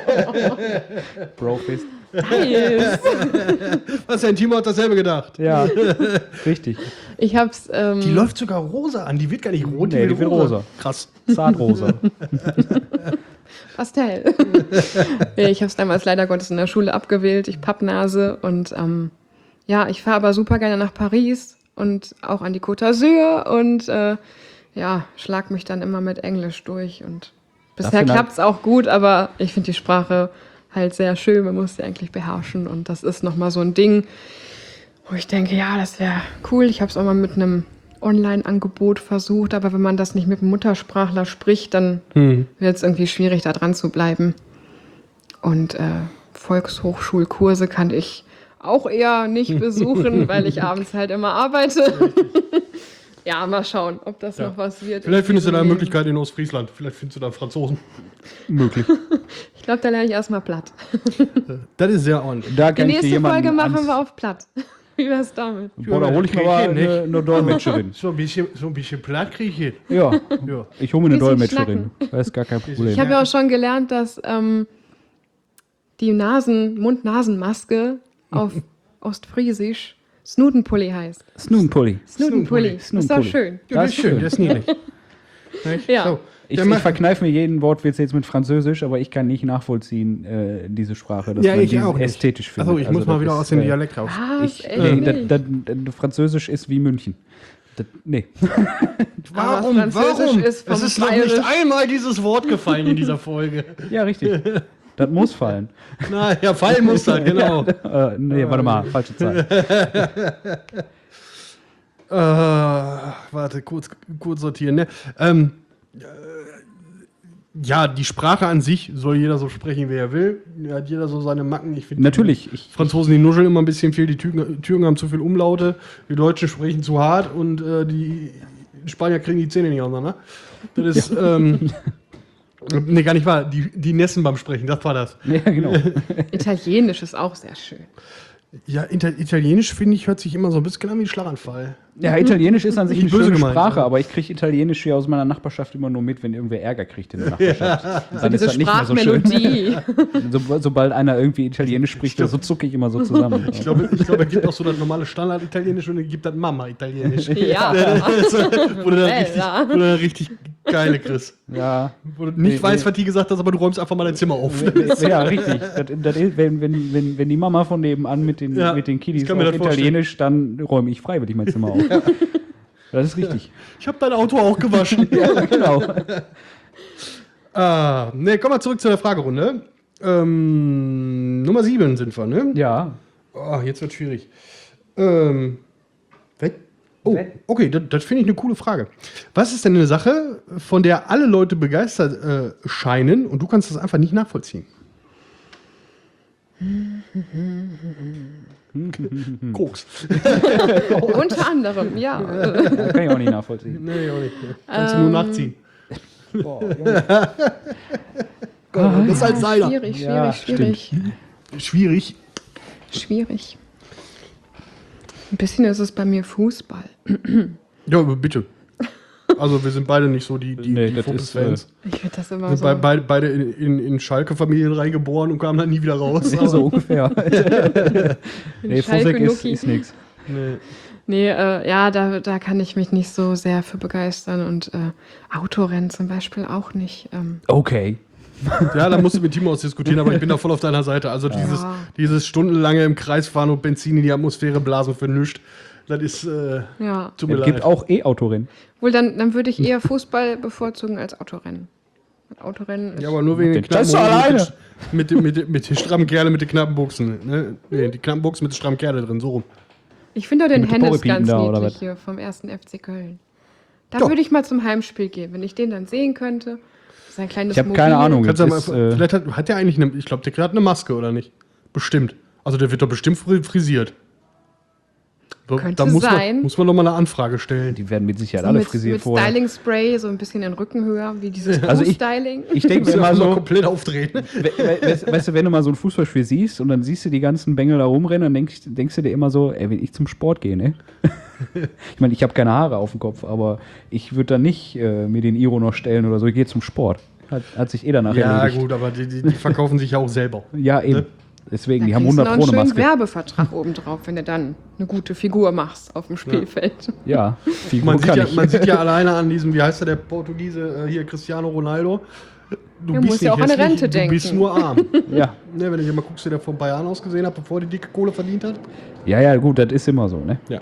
Brofist. Nice. Was, dein Timo hat dasselbe gedacht. Ja, richtig. Ich hab's. Ähm, Die läuft sogar rosa an. Die wird gar nicht rot, Nee, die wird rosa. Krass. Zartrosa. Pastell. Ja, ich habe es damals leider Gottes in der Schule abgewählt, ich Pappnase. Und ähm, ja, ich fahre aber super gerne nach Paris und auch an die Côte d'Azur und äh, ja, schlag mich dann immer mit Englisch durch. Und bisher klappt es auch gut, aber ich finde die Sprache halt sehr schön. Man muss sie eigentlich beherrschen und das ist nochmal so ein Ding, wo ich denke, ja, das wäre cool. Ich habe es auch mal mit einem Online-Angebot versucht, aber wenn man das nicht mit dem Muttersprachler spricht, dann hm. wird es irgendwie schwierig, da dran zu bleiben. Und äh, Volkshochschulkurse kann ich auch eher nicht besuchen, weil ich abends halt immer arbeite. Ja, mal schauen, ob das ja. noch was wird. Vielleicht findest du da eine Möglichkeit in Ostfriesland. Vielleicht findest du da Franzosen. Möglich. Ich glaube, da lerne ich erstmal platt. Das ist sehr ordentlich. Da Die nächste Folge machen wir auf platt. Wie wär's damit? Boah, da hole ich mir mal eine, eine Dolmetscherin. So ein bisschen, so ein bisschen platt kriege ich hin. Ja, ja, ich hole mir eine Dolmetscherin. Schnacken. Das ist gar kein Problem. Ich habe ja auch schon gelernt, dass ähm, die Nasen, Mund-Nasen-Maske auf Ostfriesisch Snudenpulli heißt. Snudenpulli. Snudenpulli. Das ist auch schön. Ja, das ist schön, das ist niedlich. Ja. So. Ich, ich verkneife mir jeden Wortwitz jetzt mit Französisch, aber ich kann nicht nachvollziehen, äh, diese Sprache, dass ja, man ich diese auch nicht. ästhetisch findet. Achso, ich also muss mal wieder ist, aus dem äh, Dialekt raus. Was? Ich, Echt nee, nicht? das, das, das Französisch ist wie München. Das, nee. Warum? Französisch Warum? ist vom es ist noch Bayerisch. nicht einmal dieses Wort gefallen in dieser Folge. Ja, richtig. Das muss fallen. Na, ja, fallen muss das, genau. äh, nee, warte mal, falsche Zeit. äh, warte, kurz, kurz sortieren. Ne? Ähm, äh, ja, die Sprache an sich soll jeder so sprechen, wie er will. Da hat jeder so seine Macken. Ich finde Natürlich. Die Ich, Franzosen, die nuscheln immer ein bisschen viel, die Türken, Türken haben zu viel Umlaute, die Deutschen sprechen zu hart und äh, die Spanier kriegen die Zähne nicht auseinander. Das ist, ähm, nee, gar nicht wahr. Die, die nässen beim Sprechen, das war das. ja, genau. Italienisch ist auch sehr schön. Ja, Inter Italienisch, finde ich, hört sich immer so ein bisschen an wie ein Schlaganfall. Ja, Italienisch ist an sich Nicht eine böse schöne gemeint, Sprache, ja. aber ich kriege Italienisch hier aus meiner Nachbarschaft immer nur mit, wenn irgendwer Ärger kriegt in der Nachbarschaft. Ja. Dann Diese ist das nicht mehr so schön. Sprachmelodie. So, sobald einer irgendwie Italienisch spricht, so zucke ich immer so zusammen. Ich glaube, ich glaube, er gibt auch so das normale Standard-Italienisch und er gibt das Mama-Italienisch. Ja. Wo du dann richtig, wo du dann richtig geile kriegst. Ja. Wo du nicht Nee, weißt, nee. was die gesagt hast, aber du räumst einfach mal dein Zimmer auf. Ja, richtig. Das, das ist, wenn, wenn, wenn, wenn die Mama von nebenan mit den, Ja, mit den Kiddies ich kann mir auf das vorstellen. Italienisch, dann räume ich freiwillig mein Zimmer auf. Das ist richtig. Ich habe dein Auto auch gewaschen. Ja, genau. ah, ne, komm mal zurück zu der Fragerunde. Ähm, Nummer sieben sind wir, ne? Ja. Oh, jetzt wird schwierig. Ähm, weg? Oh, Weg. okay, das, das finde ich eine coole Frage. Was ist denn eine Sache, von der alle Leute begeistert äh, scheinen und du kannst das einfach nicht nachvollziehen? Koks. Unter anderem, ja. Das kann ich auch nicht nachvollziehen. Nee, auch nicht. Kannst du nur nachziehen. Boah, Junge. Das ist halt seiner. Schwierig, schwierig, Ja, schwierig. Schwierig. Schwierig. Ein bisschen ist es bei mir Fußball. Ja, aber bitte. Also wir sind beide nicht so die, die, Nee, die das Fokus-Fans. Ich finde das immer Wir so. sind bei, bei, beide in, in, in Schalke-Familien reingeboren und kamen dann nie wieder raus. Ja, so ungefähr. nee, Schalke Fusek ist, Nuki. ist nix. Nee. Nee, äh, ja, da, da kann ich mich nicht so sehr für begeistern. Und äh, Autorennen zum Beispiel auch nicht. Ähm, Okay. Ja, da musst du mit Timo ausdiskutieren, aber ich bin da voll auf deiner Seite. Also dieses, Ja. dieses stundenlange im Kreis fahren und Benzin in die Atmosphäre blasen für nichts, das ist, äh, ja. tut mir Es leid. gibt auch E-Autorennen. Wohl, dann, dann würde ich eher Fußball bevorzugen als Autorennen. Autorennen ist Ja, aber nur wegen den Den Test knappen Hosen alleine. mit, den- mit, den- mit, den- mit den strammen Kerle mit den knappen Buchsen. Ne? Nee, die knappen Buchsen mit den strammen Kerle drin, so rum. Ich finde auch den Mit den Hennes Porrepiten ganz da, oder niedlich was? hier vom ersten F C Köln. Da Ja. würde ich mal zum Heimspiel gehen, wenn ich den dann sehen könnte. Sein kleines Ich habe keine Mobil. Ahnung. Kannst du Das mal, ist, äh, vielleicht hat, hat der eigentlich eine, ich glaube, der hat eine Maske, oder nicht? Bestimmt. Also der wird doch bestimmt fri- frisiert. So, Könnte da muss sein. Man, muss man doch mal eine Anfrage stellen. Die werden mit Sicherheit So alle mit, frisiert mit vorher. Styling-Spray, so ein bisschen den Rücken höher, wie dieses Also ich- Styling. Ich denke Muss mir ja immer mal so, komplett aufdrehen. we- we- weißt, weißt du, wenn du mal so ein Fußballspiel siehst und dann siehst du die ganzen Bengel da rumrennen, dann denkst, denkst du dir immer so, ey, wenn ich zum Sport gehe, ne? Ich meine, ich habe keine Haare auf dem Kopf, aber ich würde dann nicht äh, mir den Iro noch stellen oder so. Ich gehe zum Sport. Hat, hat sich eh danach Ja, erledigt. gut, aber die, die, die verkaufen sich ja auch selber. Ja, eben. Ne? Deswegen, Da die haben kriegst du hundert noch Pro einen eine schönen Maske. Werbevertrag obendrauf, wenn du dann eine gute Figur machst auf dem Spielfeld. Ja, Figur Man sieht, kann ja, ich. man sieht ja alleine an diesem, wie heißt der, der Portugiese, äh, hier Cristiano Ronaldo, Du Er bist muss ja nicht auch an eine hässlich, Rente du bist denken. nur arm. Ja. Ne, wenn du dir mal guckst, wie der vor ein paar Jahren ausgesehen hat, bevor er die dicke Kohle verdient hat. Ja, ja, gut, das ist immer so, ne? Ja.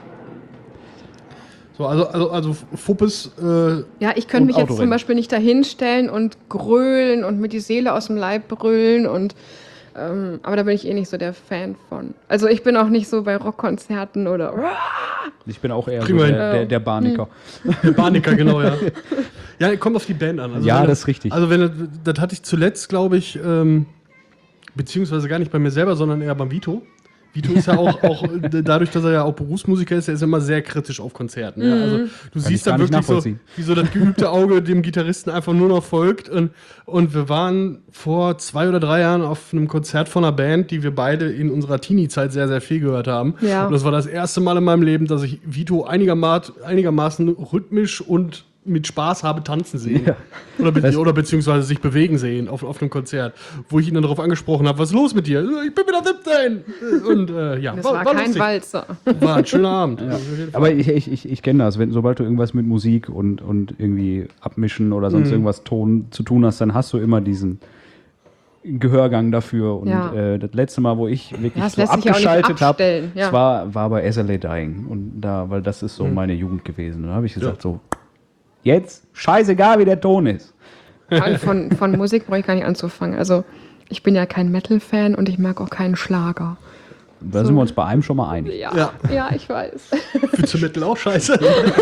So, also, also, also Fuppes, äh, Ja, ich könnte Und mich jetzt Autorennen. zum Beispiel nicht dahinstellen und grölen und mir die Seele aus dem Leib brüllen und ähm, aber da bin ich eh nicht so der Fan von. Also ich bin auch nicht so bei Rockkonzerten oder Ich bin auch eher so Kriegen wir der, hin. der, der Barniker. der Barniker, genau, ja. Ja, kommt auf die Band an. Also Ja, wenn das ist richtig. Also, wenn das hatte ich zuletzt, glaube ich, ähm, beziehungsweise gar nicht bei mir selber, sondern eher beim Vito. Vito ist ja auch, auch dadurch, dass er ja auch Berufsmusiker ist, er ist immer sehr kritisch auf Konzerten. Ja. Also, du siehst ich gar dann nicht wirklich so, nachvollziehen. wie so das geübte Auge dem Gitarristen einfach nur noch folgt. Und, und wir waren vor zwei oder drei Jahren auf einem Konzert von einer Band, die wir beide in unserer Teenie-Zeit sehr, sehr viel gehört haben. Ja. Und das war das erste Mal in meinem Leben, dass ich Vito einigermaßen, einigermaßen rhythmisch und mit Spaß habe tanzen sehen. Ja. Oder, be Das- oder beziehungsweise sich bewegen sehen auf, auf einem Konzert, wo ich ihn dann darauf angesprochen habe, was ist los mit dir? Ich bin wieder siebzehn. Und äh, ja, das war, kein lustig. Walzer. War ein schöner Abend. Also auf jeden Fall. Aber ich, ich, ich, ich kenne das, wenn, sobald du irgendwas mit Musik und, und irgendwie abmischen oder sonst Mhm. irgendwas Ton, zu tun hast, dann hast du immer diesen Gehörgang dafür. Und Ja. äh, das letzte Mal, wo ich wirklich Ja, das so lässt sich ja auch nicht abgeschaltet habe, abstellen, ja. das war, war bei S L A Dying. Und da, weil das ist so Mhm. meine Jugend gewesen. Da habe ich gesagt, so, jetzt scheißegal, wie der Ton ist. Und von, von Musik brauche ich gar nicht anzufangen. Also ich bin ja kein Metal-Fan und ich mag auch keinen Schlager. Da So. sind wir uns bei einem schon mal einig. Ja, Ja. ja. ich weiß. Findest du Mittel auch scheiße?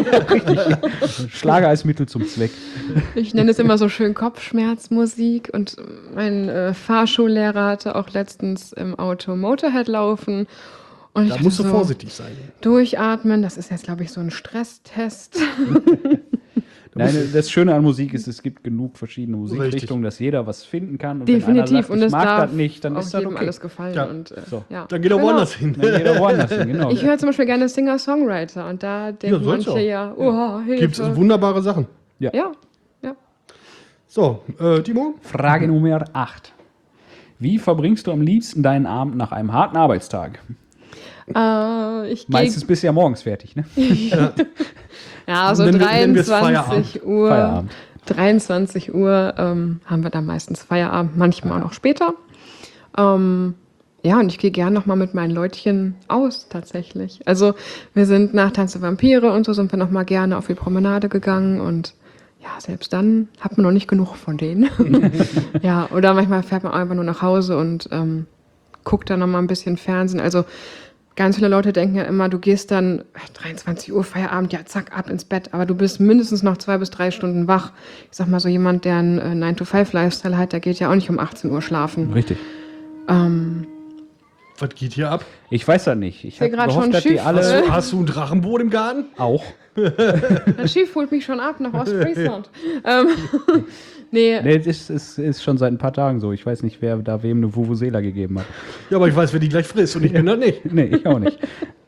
Schlager als Mittel zum Zweck. Ich nenne es immer so schön Kopfschmerzmusik und mein äh, Fahrschullehrer hatte auch letztens im Auto Motorhead laufen. Und ich Da dachte musst du so, vorsichtig sein. durchatmen, das ist jetzt, glaube ich, so ein Stresstest. Nein, das Schöne an Musik ist, es gibt genug verschiedene Richtig. Musikrichtungen, dass jeder was finden kann. Und wenn einer Definitiv. sagt, Und ich es mag darf das nicht, dann auch ist das jedem okay. alles gefallen. Ja. Und, äh, So. ja. Dann geht er Genau. woanders hin. Dann geht er woanders hin, genau. Ich höre zum Beispiel gerne Singer-Songwriter und da denken soll's manche auch. ja, oh, Hilfe. Gibt es wunderbare Sachen. ja, ja. So, äh, Timo? Frage Nummer acht. Wie verbringst du am liebsten deinen Abend nach einem harten Arbeitstag? Äh, ich gehe Meistens bist du ja morgens fertig, ne? ja, so Nennen wir- nennen wir's dreiundzwanzig Uhr. Feierabend. dreiundzwanzig Uhr ähm, haben wir dann meistens Feierabend, manchmal auch noch später. Ähm, ja, und ich gehe gern noch mal mit meinen Leutchen aus, tatsächlich. Also wir sind nach Tanz der Vampire und so sind wir noch mal gerne auf die Promenade gegangen und ja, selbst dann hat man noch nicht genug von denen. Ja, oder manchmal fährt man einfach nur nach Hause und ähm, guckt dann noch mal ein bisschen Fernsehen. Also ganz viele Leute denken ja immer, du gehst dann dreiundzwanzig Uhr Feierabend, ja zack, ab ins Bett. Aber du bist mindestens noch zwei bis drei Stunden wach. Ich sag mal so, jemand, der einen äh, nine to five Lifestyle hat, der geht ja auch nicht um achtzehn Uhr schlafen. Richtig. Ähm, Was geht hier ab? Ich weiß das nicht. Ich will habe grad schon gehofft, dass die Schiff, alle Hast du, hast du ein Drachenboot im Garten? auch. das Schiff holt mich schon ab nach Ostfriesland. ähm, nee, Nee, das ist, ist, ist schon seit ein paar Tagen so. Ich weiß nicht, wer da wem eine Vuvuzela gegeben hat. Ja, aber ich weiß, wer die gleich frisst und ich bin das nicht. Nee, ich auch nicht.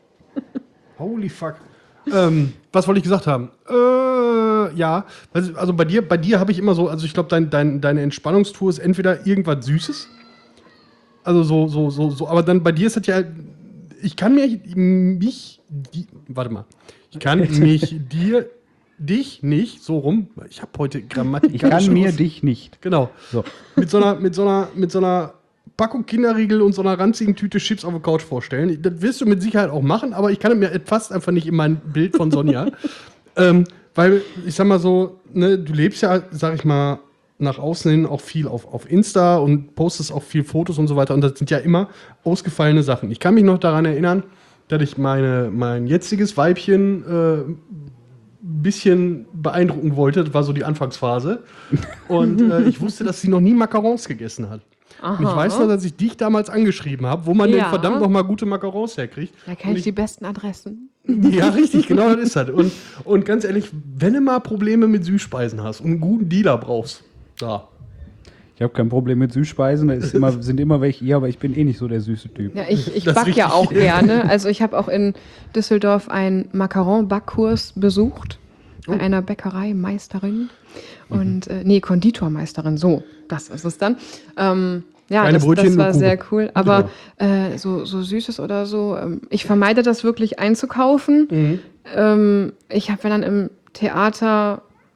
Holy fuck. Ähm, was wollte ich gesagt haben? Äh, ja, also also bei dir, bei dir habe ich immer so, also ich glaube, dein, dein, deine Entspannungstour ist entweder irgendwas Süßes, also so, so, so, so, aber dann bei dir ist das ja, ich kann mir mich, die, warte mal, ich kann mich dir, dich nicht, so rum, ich habe heute Grammatik. Ich kann mir dich nicht. Genau. So. Mit so einer, mit so einer, mit so einer Packung Kinderriegel und so einer ranzigen Tüte Chips auf der Couch vorstellen. Das wirst du mit Sicherheit auch machen, aber ich kann mir fast einfach nicht in mein Bild von Sonja. ähm, weil, ich sag mal so, ne, du lebst ja, sag ich mal, nach außen hin auch viel auf, auf Insta und postest auch viel Fotos und so weiter. Und das sind ja immer ausgefallene Sachen. Ich kann mich noch daran erinnern, dass ich meine, mein jetziges Weibchen äh, ein bisschen beeindrucken wollte. Das war so die Anfangsphase. Und äh, ich wusste, dass sie noch nie Macarons gegessen hat. Und ich weiß noch, dass ich dich damals angeschrieben habe, wo man Ja. denn verdammt noch mal gute Macarons herkriegt. da kenne Und ich die besten Adressen. Ja, richtig, genau das ist das. Und, und ganz ehrlich, wenn du mal Probleme mit Süßspeisen hast und einen guten Dealer brauchst, da. Ich habe kein Problem mit Süßspeisen. Da ist immer, sind immer welche hier, aber ich bin eh nicht so der süße Typ. Ja, ich, ich Das ist back ja richtig. auch gerne. Also ich habe auch in Düsseldorf einen Macaron-Backkurs besucht bei Oh. einer Bäckereimeisterin und äh, nee, Konditormeisterin, so, das ist es dann. Ähm, ja, Keine das, Brötchen, das nur war Kuchen. sehr cool. Aber äh, so, so Süßes oder so, ähm, ich vermeide das wirklich einzukaufen. Mhm. Ähm, ich habe, wenn dann im Theater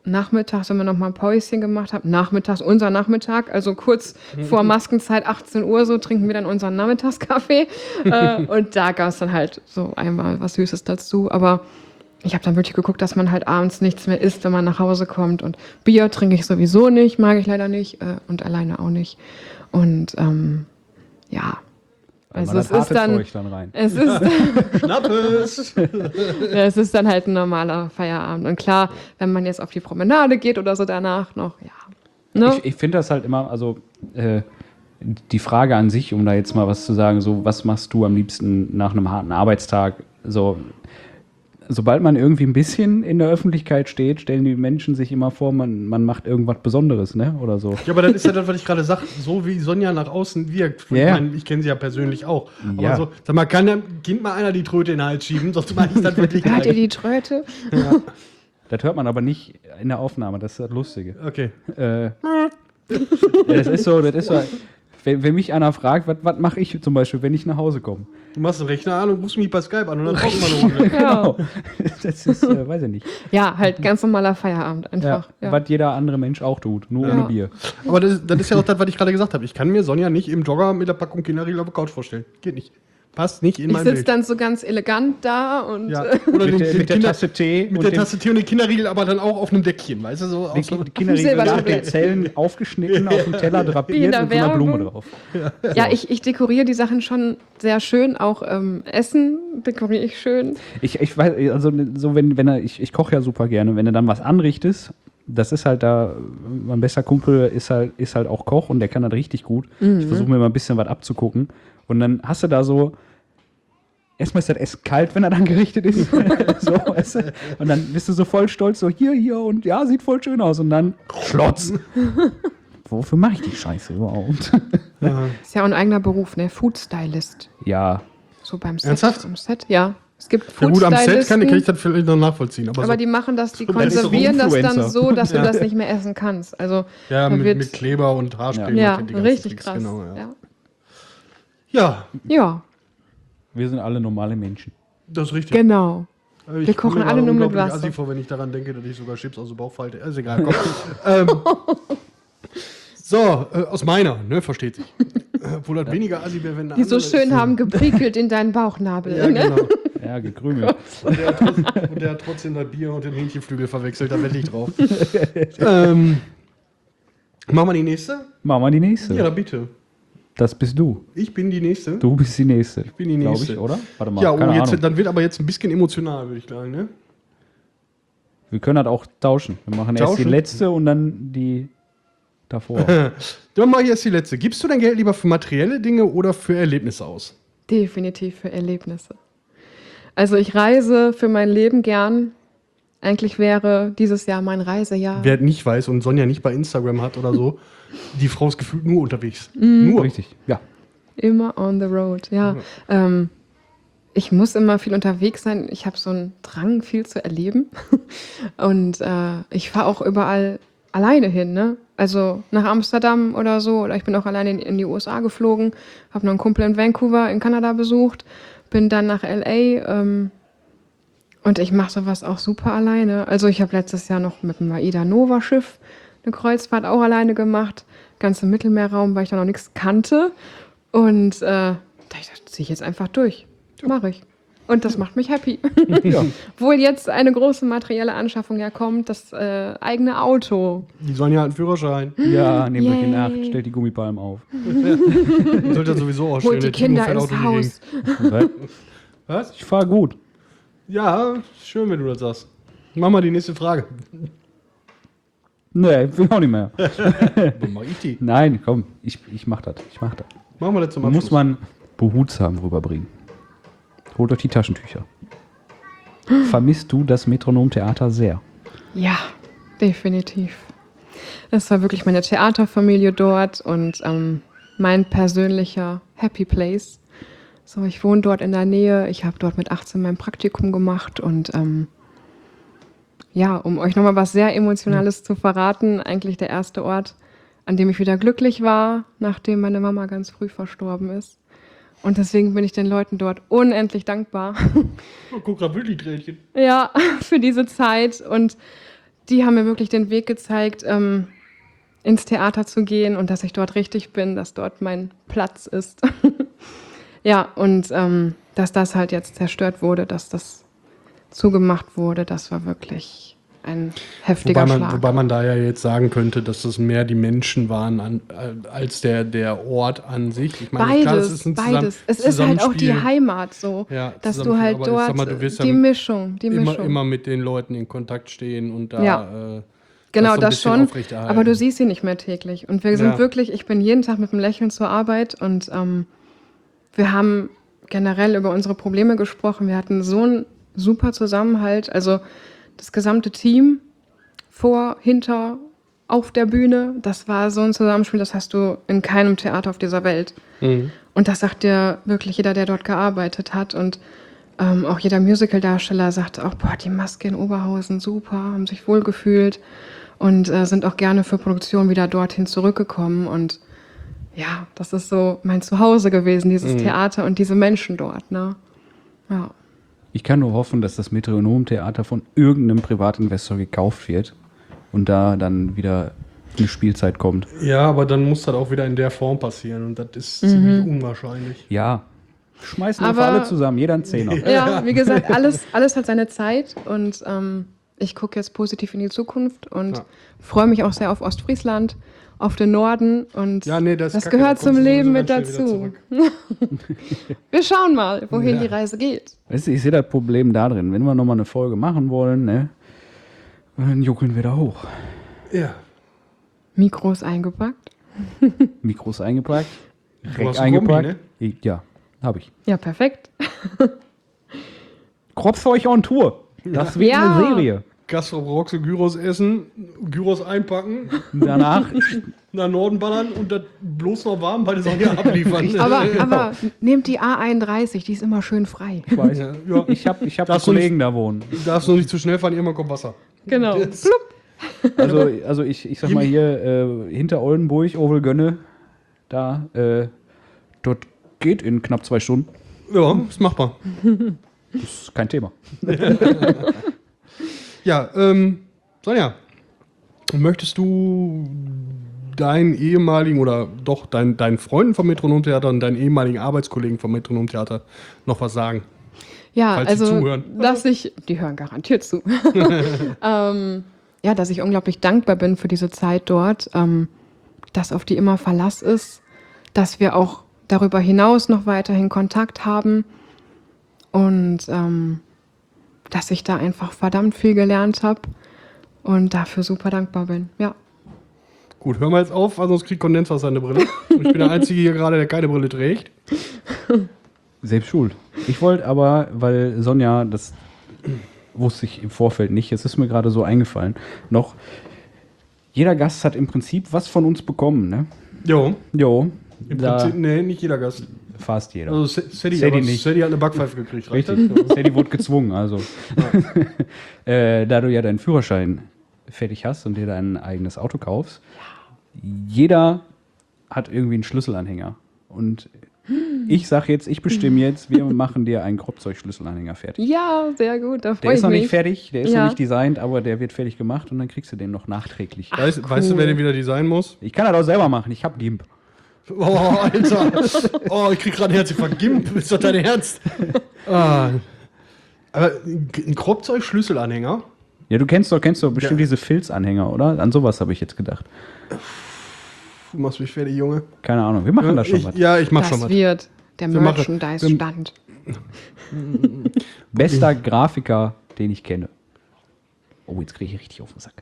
nachmittags, wenn wir nochmal ein Päuschen gemacht haben, nachmittags unser Nachmittag, also kurz vor Maskenzeit, achtzehn Uhr so, trinken wir dann unseren Nachmittagskaffee. äh, und da gab es dann halt so einmal was Süßes dazu. Aber ich habe dann wirklich geguckt, dass man halt abends nichts mehr isst, wenn man nach Hause kommt. Und Bier trinke ich sowieso nicht, mag ich leider nicht äh, und alleine auch nicht. Und ähm, ja, also es ist dann, dann rein. es ist, Schnappes! es ist dann halt ein normaler Feierabend. Und klar, wenn man jetzt auf die Promenade geht oder so danach noch, ja. Ne? Ich, ich finde das halt immer, also äh, die Frage an sich, um da jetzt mal was zu sagen, so was machst du am liebsten nach einem harten Arbeitstag? So, sobald man irgendwie ein bisschen in der Öffentlichkeit steht, stellen die Menschen sich immer vor, man, man macht irgendwas Besonderes, ne? Oder so. Ja, aber das ist ja das, was ich gerade sage, so wie Sonja nach außen wirkt. Ich Ja. meine, ich kenne sie ja persönlich auch. Aber Ja. so, sag mal, kann dem Kind mal einer die Tröte in den Hals schieben? Sonst meine ich das wirklich Hört ihr nicht. die Tröte? Das hört man aber nicht in der Aufnahme, das ist das Lustige. Okay. Äh, ja, das ist so, das ist so, wenn, wenn mich einer fragt, was, was mache ich zum Beispiel, wenn ich nach Hause komme? Du machst einen Rechner an und rufst mich bei Skype an und dann brauchen wir eine Runde. Ja. Das ist, äh, weiß ich nicht. Ja, halt ganz normaler Feierabend Ja, einfach. Ja. Was jeder andere Mensch auch tut, nur Ja. ohne Bier. Aber das, das ist ja auch das, was ich gerade gesagt habe. Ich kann mir Sonja nicht im Jogger mit der Packung Kinderriegel auf der Couch vorstellen. Geht nicht. Passt nicht in Ich mein sitze Bild. dann so ganz elegant da und Ja. äh, Oder Mit, den, der, den mit der Kinder, Tasse Tee mit und der dem, Tasse Tee und den Kinderriegel, aber dann auch auf einem Deckchen, weißt du? So, den aus so Ki- Kinderriegel nach Silbertablett. den Zellen aufgeschnitten, auf dem Teller Wie in drapiert der und so einer Blume Werbung. drauf. ja, ich, ich dekoriere die Sachen schon sehr schön. Auch ähm, Essen dekoriere ich schön. Ich, ich weiß, also so wenn, wenn er, ich, ich koche ja super gerne, wenn du dann was anrichtest, das ist halt da, mein bester Kumpel ist halt, ist halt auch Koch und der kann das richtig gut. Ich versuche mir mal ein bisschen was abzugucken. Und dann hast du da so, erstmal ist das Essen kalt, wenn er dann gerichtet ist. so, weißt du? Und dann bist du so voll stolz, so hier, hier und ja, sieht voll schön aus. Und dann Schlotz. Wofür mache ich die Scheiße überhaupt? Ist ja auch ein eigener Beruf, ne? Food Stylist. ja, So beim Set. Ernsthaft? Am Set, ja. Es gibt Ja Food gut, am Set kann, Stylisten, kann ich das vielleicht noch nachvollziehen. Aber, aber so, die machen das, die dann ist doch konservieren das dann Influencer. so, dass du das nicht mehr essen kannst. Also ja, da mit, wird- mit Kleber und Haarspray. ja, man kennt die ganzen richtig Tricks, krass. Genau, ja. ja. ja, ja, wir sind alle normale Menschen. das ist richtig. genau. Ich Wir kochen komme mir alle gerade nur mit unglaublich Wasser. assi vor, wenn ich daran denke, dass ich sogar Chips aus dem Bauch falte. Ist egal, komm. ähm, so, äh, aus meiner, ne, versteht sich. Äh, Obwohl das weniger assi wäre, wenn eine Die so andere schön ist. haben geprickelt in deinen Bauchnabel. Ja, ne? genau. Ja, gekrümelt. Und der, hat trotzdem, und der hat trotzdem das Bier und den Hähnchenflügel verwechselt, da wette ich drauf. ähm, machen wir die nächste? Machen wir die nächste. Ja, bitte. Das bist du. Ich bin die nächste. Du bist die nächste. Ich bin die nächste. Ich, oder? Warte mal, Ja, oh, keine jetzt, Ahnung. dann wird aber jetzt ein bisschen emotional, würde ich sagen, ne? Wir können das auch tauschen. Wir machen erst die Tauschen? letzte und dann die davor. Dann mache ich jetzt die letzte. Gibst du dein Geld lieber für materielle Dinge oder für Erlebnisse aus? Definitiv für Erlebnisse. Also ich reise für mein Leben gern. Eigentlich wäre dieses Jahr mein Reisejahr. Wer nicht weiß und Sonja nicht bei Instagram hat oder so, die Frau ist gefühlt nur unterwegs. Mhm. Nur. Richtig, ja. Immer on the road, ja. Ähm, ich muss immer viel unterwegs sein. Ich habe so einen Drang, viel zu erleben. Und äh, ich fahre auch überall alleine hin, ne? Also nach Amsterdam oder so. Oder ich bin auch alleine in, in die U S A geflogen. Habe noch einen Kumpel in Vancouver in Kanada besucht. Bin dann nach L A. Ähm, und ich mache sowas auch super alleine. Also ich habe letztes Jahr noch mit dem Aida Nova Schiff eine Kreuzfahrt auch alleine gemacht. Ganz im Mittelmeerraum, weil ich da noch nichts kannte. Und äh, da ziehe ich jetzt einfach durch. Mache ich. Und das macht mich happy. ja. Wo jetzt eine große materielle Anschaffung herkommt, das äh, eigene Auto. Die Sonja hat einen Führerschein. Ja, nehmt euch in Yay. Acht, stellt die Gummipalmen auf. Die sollte das sowieso ausstellen. Holt die Der Timo Kinder fährt ins Auto durch die Haus. Gegend. Was? Ich fahre gut. Ja, schön, wenn du das sagst. Mach mal die nächste Frage. Nee, will auch nicht mehr. Dann mach ich die. Nein, komm, ich, ich mach das. Ich mach das. Machen wir das zum Abschluss. Muss man behutsam rüberbringen. Holt euch die Taschentücher. Vermisst du das Metronomtheater sehr? Ja, definitiv. Es war wirklich meine Theaterfamilie dort und ähm, mein persönlicher Happy Place. So, ich wohne dort in der Nähe. Ich habe dort mit achtzehn mein Praktikum gemacht und ähm, ja, um euch nochmal was sehr Emotionales zu verraten, eigentlich der erste Ort, an dem ich wieder glücklich war, nachdem meine Mama ganz früh verstorben ist. Und deswegen bin ich den Leuten dort unendlich dankbar. Oh, guck grad wirklich Tränchen. Ja, für diese Zeit und die haben mir wirklich den Weg gezeigt, ähm, ins Theater zu gehen und dass ich dort richtig bin, dass dort mein Platz ist. Ja, und ähm, dass das halt jetzt zerstört wurde, dass das zugemacht wurde, das war wirklich ein heftiger Wobei man, Schlag. wobei man da ja jetzt sagen könnte, dass das mehr die Menschen waren an, äh, als der, der Ort an sich. Ich meine, Beides, klar, es ist ein Zusammen- beides. Es ist halt auch die Zusammenspiel. Heimat so, Ja, dass du Zusammenspiel. halt Aber ich dort sag mal, du wirst ja die Mischung, die immer, Mischung. immer mit den Leuten in Kontakt stehen und da Ja. äh, Genau, so ein das bisschen schon. aufrechterhalten. Aber du siehst sie nicht mehr täglich. Und wir sind Ja. wirklich, ich bin jeden Tag mit einem Lächeln zur Arbeit und ähm, wir haben generell über unsere Probleme gesprochen. Wir hatten so einen super Zusammenhalt. Also das gesamte Team vor, hinter, auf der Bühne, das war so ein Zusammenspiel, das hast du in keinem Theater auf dieser Welt. Mhm. Und das sagt dir wirklich jeder, der dort gearbeitet hat. Und ähm, auch jeder Musical-Darsteller sagt auch, boah, die Maske in Oberhausen, super, haben sich wohlgefühlt und äh, sind auch gerne für Produktion wieder dorthin zurückgekommen. Und ja, das ist so mein Zuhause gewesen, dieses Mhm. Theater und diese Menschen dort. Ne? Ja. Ich kann nur hoffen, dass das Metronom-Theater von irgendeinem Privatinvestor gekauft wird und da dann wieder eine Spielzeit kommt. Ja, aber dann muss das auch wieder in der Form passieren und das ist Mhm. ziemlich unwahrscheinlich. Ja, schmeißen wir Aber- für alle zusammen, jeder einen Zehner. Ja, wie gesagt, alles, alles hat seine Zeit und ähm, ich gucke jetzt positiv in die Zukunft und Ja. freue mich auch sehr auf Ostfriesland, auf den Norden und Ja, nee, das, ist das kacke, gehört da zum kommst du Leben sowieso mit ganz schnell dazu. wieder Wir schauen mal, wohin Ja. die Reise geht. Weißt du, ich sehe das Problem da drin. Wenn wir nochmal eine Folge machen wollen, ne, dann juckeln wir da hoch. zurück. Ja. Mikros eingepackt. Mikros eingepackt, Du Reck hast einen Kombi, eingepackt. ne? Ich- Ja, habe ich. Ja, perfekt. Kropfzeug on Tour. Das wird Ja. eine Serie. Gastro Broxe, Gyros essen, Gyros einpacken, Danach, nach Norden ballern und das bloß noch warm bei der Sonne abliefern. Aber, aber nehmt die A einunddreißig, die ist immer schön frei. ich weiß, Ja, ja. ich habe ich hab Darfst einen du Kollegen da wohnen. Du darfst noch nicht zu schnell fahren, irgendwann kommt Wasser. Genau. Jetzt. Flupp. Also, also ich, ich sag mal hier, äh, hinter Oldenburg, Ovel Gönne, da, äh, dort geht in knapp zwei Stunden. Ja, ist machbar. Das ist kein Thema. Ja, ähm, Sonja, möchtest du deinen ehemaligen oder doch deinen, deinen Freunden vom Metronomtheater und deinen ehemaligen Arbeitskollegen vom Metronomtheater noch was sagen? Ja, Falls sie also, zuhören. dass ich, die hören garantiert zu. ähm, ja, dass ich unglaublich dankbar bin für diese Zeit dort, ähm, dass auf die immer Verlass ist, dass wir auch darüber hinaus noch weiterhin Kontakt haben und ähm, dass ich da einfach verdammt viel gelernt habe und dafür super dankbar bin. Ja. Gut, hör mal jetzt auf, weil sonst kriegt Kondenswasser in der Brille. Und ich bin der Einzige hier gerade, der keine Brille trägt. Selbst schuld. Ich wollte aber, weil Sonja, das wusste ich im Vorfeld nicht, es ist mir gerade so eingefallen, noch, jeder Gast hat im Prinzip was von uns bekommen, ne? Jo, Jo, im da Prinzip, nee, nicht jeder Gast. fast jeder. Also Se- Sadie, Sadie aber nicht. Sadie hat eine Backpfeife gekriegt. reicht Richtig, das? Sadie wurde gezwungen, also. äh, da du ja deinen Führerschein fertig hast und dir dein eigenes Auto kaufst, jeder hat irgendwie einen Schlüsselanhänger. Und ich sag jetzt, ich bestimme jetzt, wir machen dir einen Kropfzeug-Schlüsselanhänger fertig. Ja, sehr gut, da Der freue ist ich noch mich. nicht fertig, der ist Ja. noch nicht designt, aber der wird fertig gemacht und dann kriegst du den noch nachträglich. Weißt, Ach, weißt du, cool. wer den wieder designen muss? Ich kann das auch selber machen, ich hab Gimp. Oh, Alter. Oh, ich krieg gerade einen Herzinfarkt. Gimp, ist das dein Ernst? Ah. Aber ein Kropfzeug-Schlüsselanhänger? Ja, du kennst doch, kennst doch bestimmt Ja. diese Filzanhänger, oder? An sowas habe ich jetzt gedacht. Du machst mich fertig, Junge. Keine Ahnung, wir machen da schon ich, was. Ja, ich mach Das schon was. wird der Wir machen- Merchandise-Stand. Bester Grafiker, den ich kenne. Oh, jetzt kriege ich richtig auf den Sack.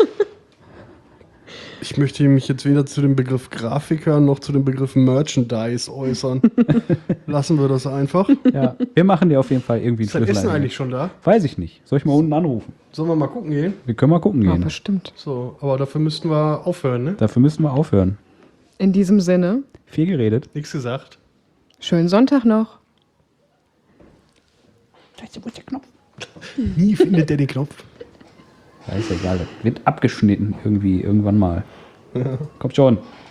Ich möchte mich jetzt weder zu dem Begriff Grafiker noch zu dem Begriff Merchandise äußern. Lassen wir das einfach. Ja, wir machen dir auf jeden Fall irgendwie Ist das einen Essen Schlüssel. eigentlich schon da? Weiß ich nicht. Soll ich mal unten anrufen? Sollen wir mal gucken gehen? Wir können mal gucken Ja, gehen. bestimmt. So, aber dafür müssten wir aufhören, ne? Dafür müssen wir aufhören. In diesem Sinne, Viel geredet. Nichts gesagt. schönen Sonntag noch. Nie findet der den Knopf. Ja, ist egal. Das wird abgeschnitten irgendwie, irgendwann mal. Kommt schon.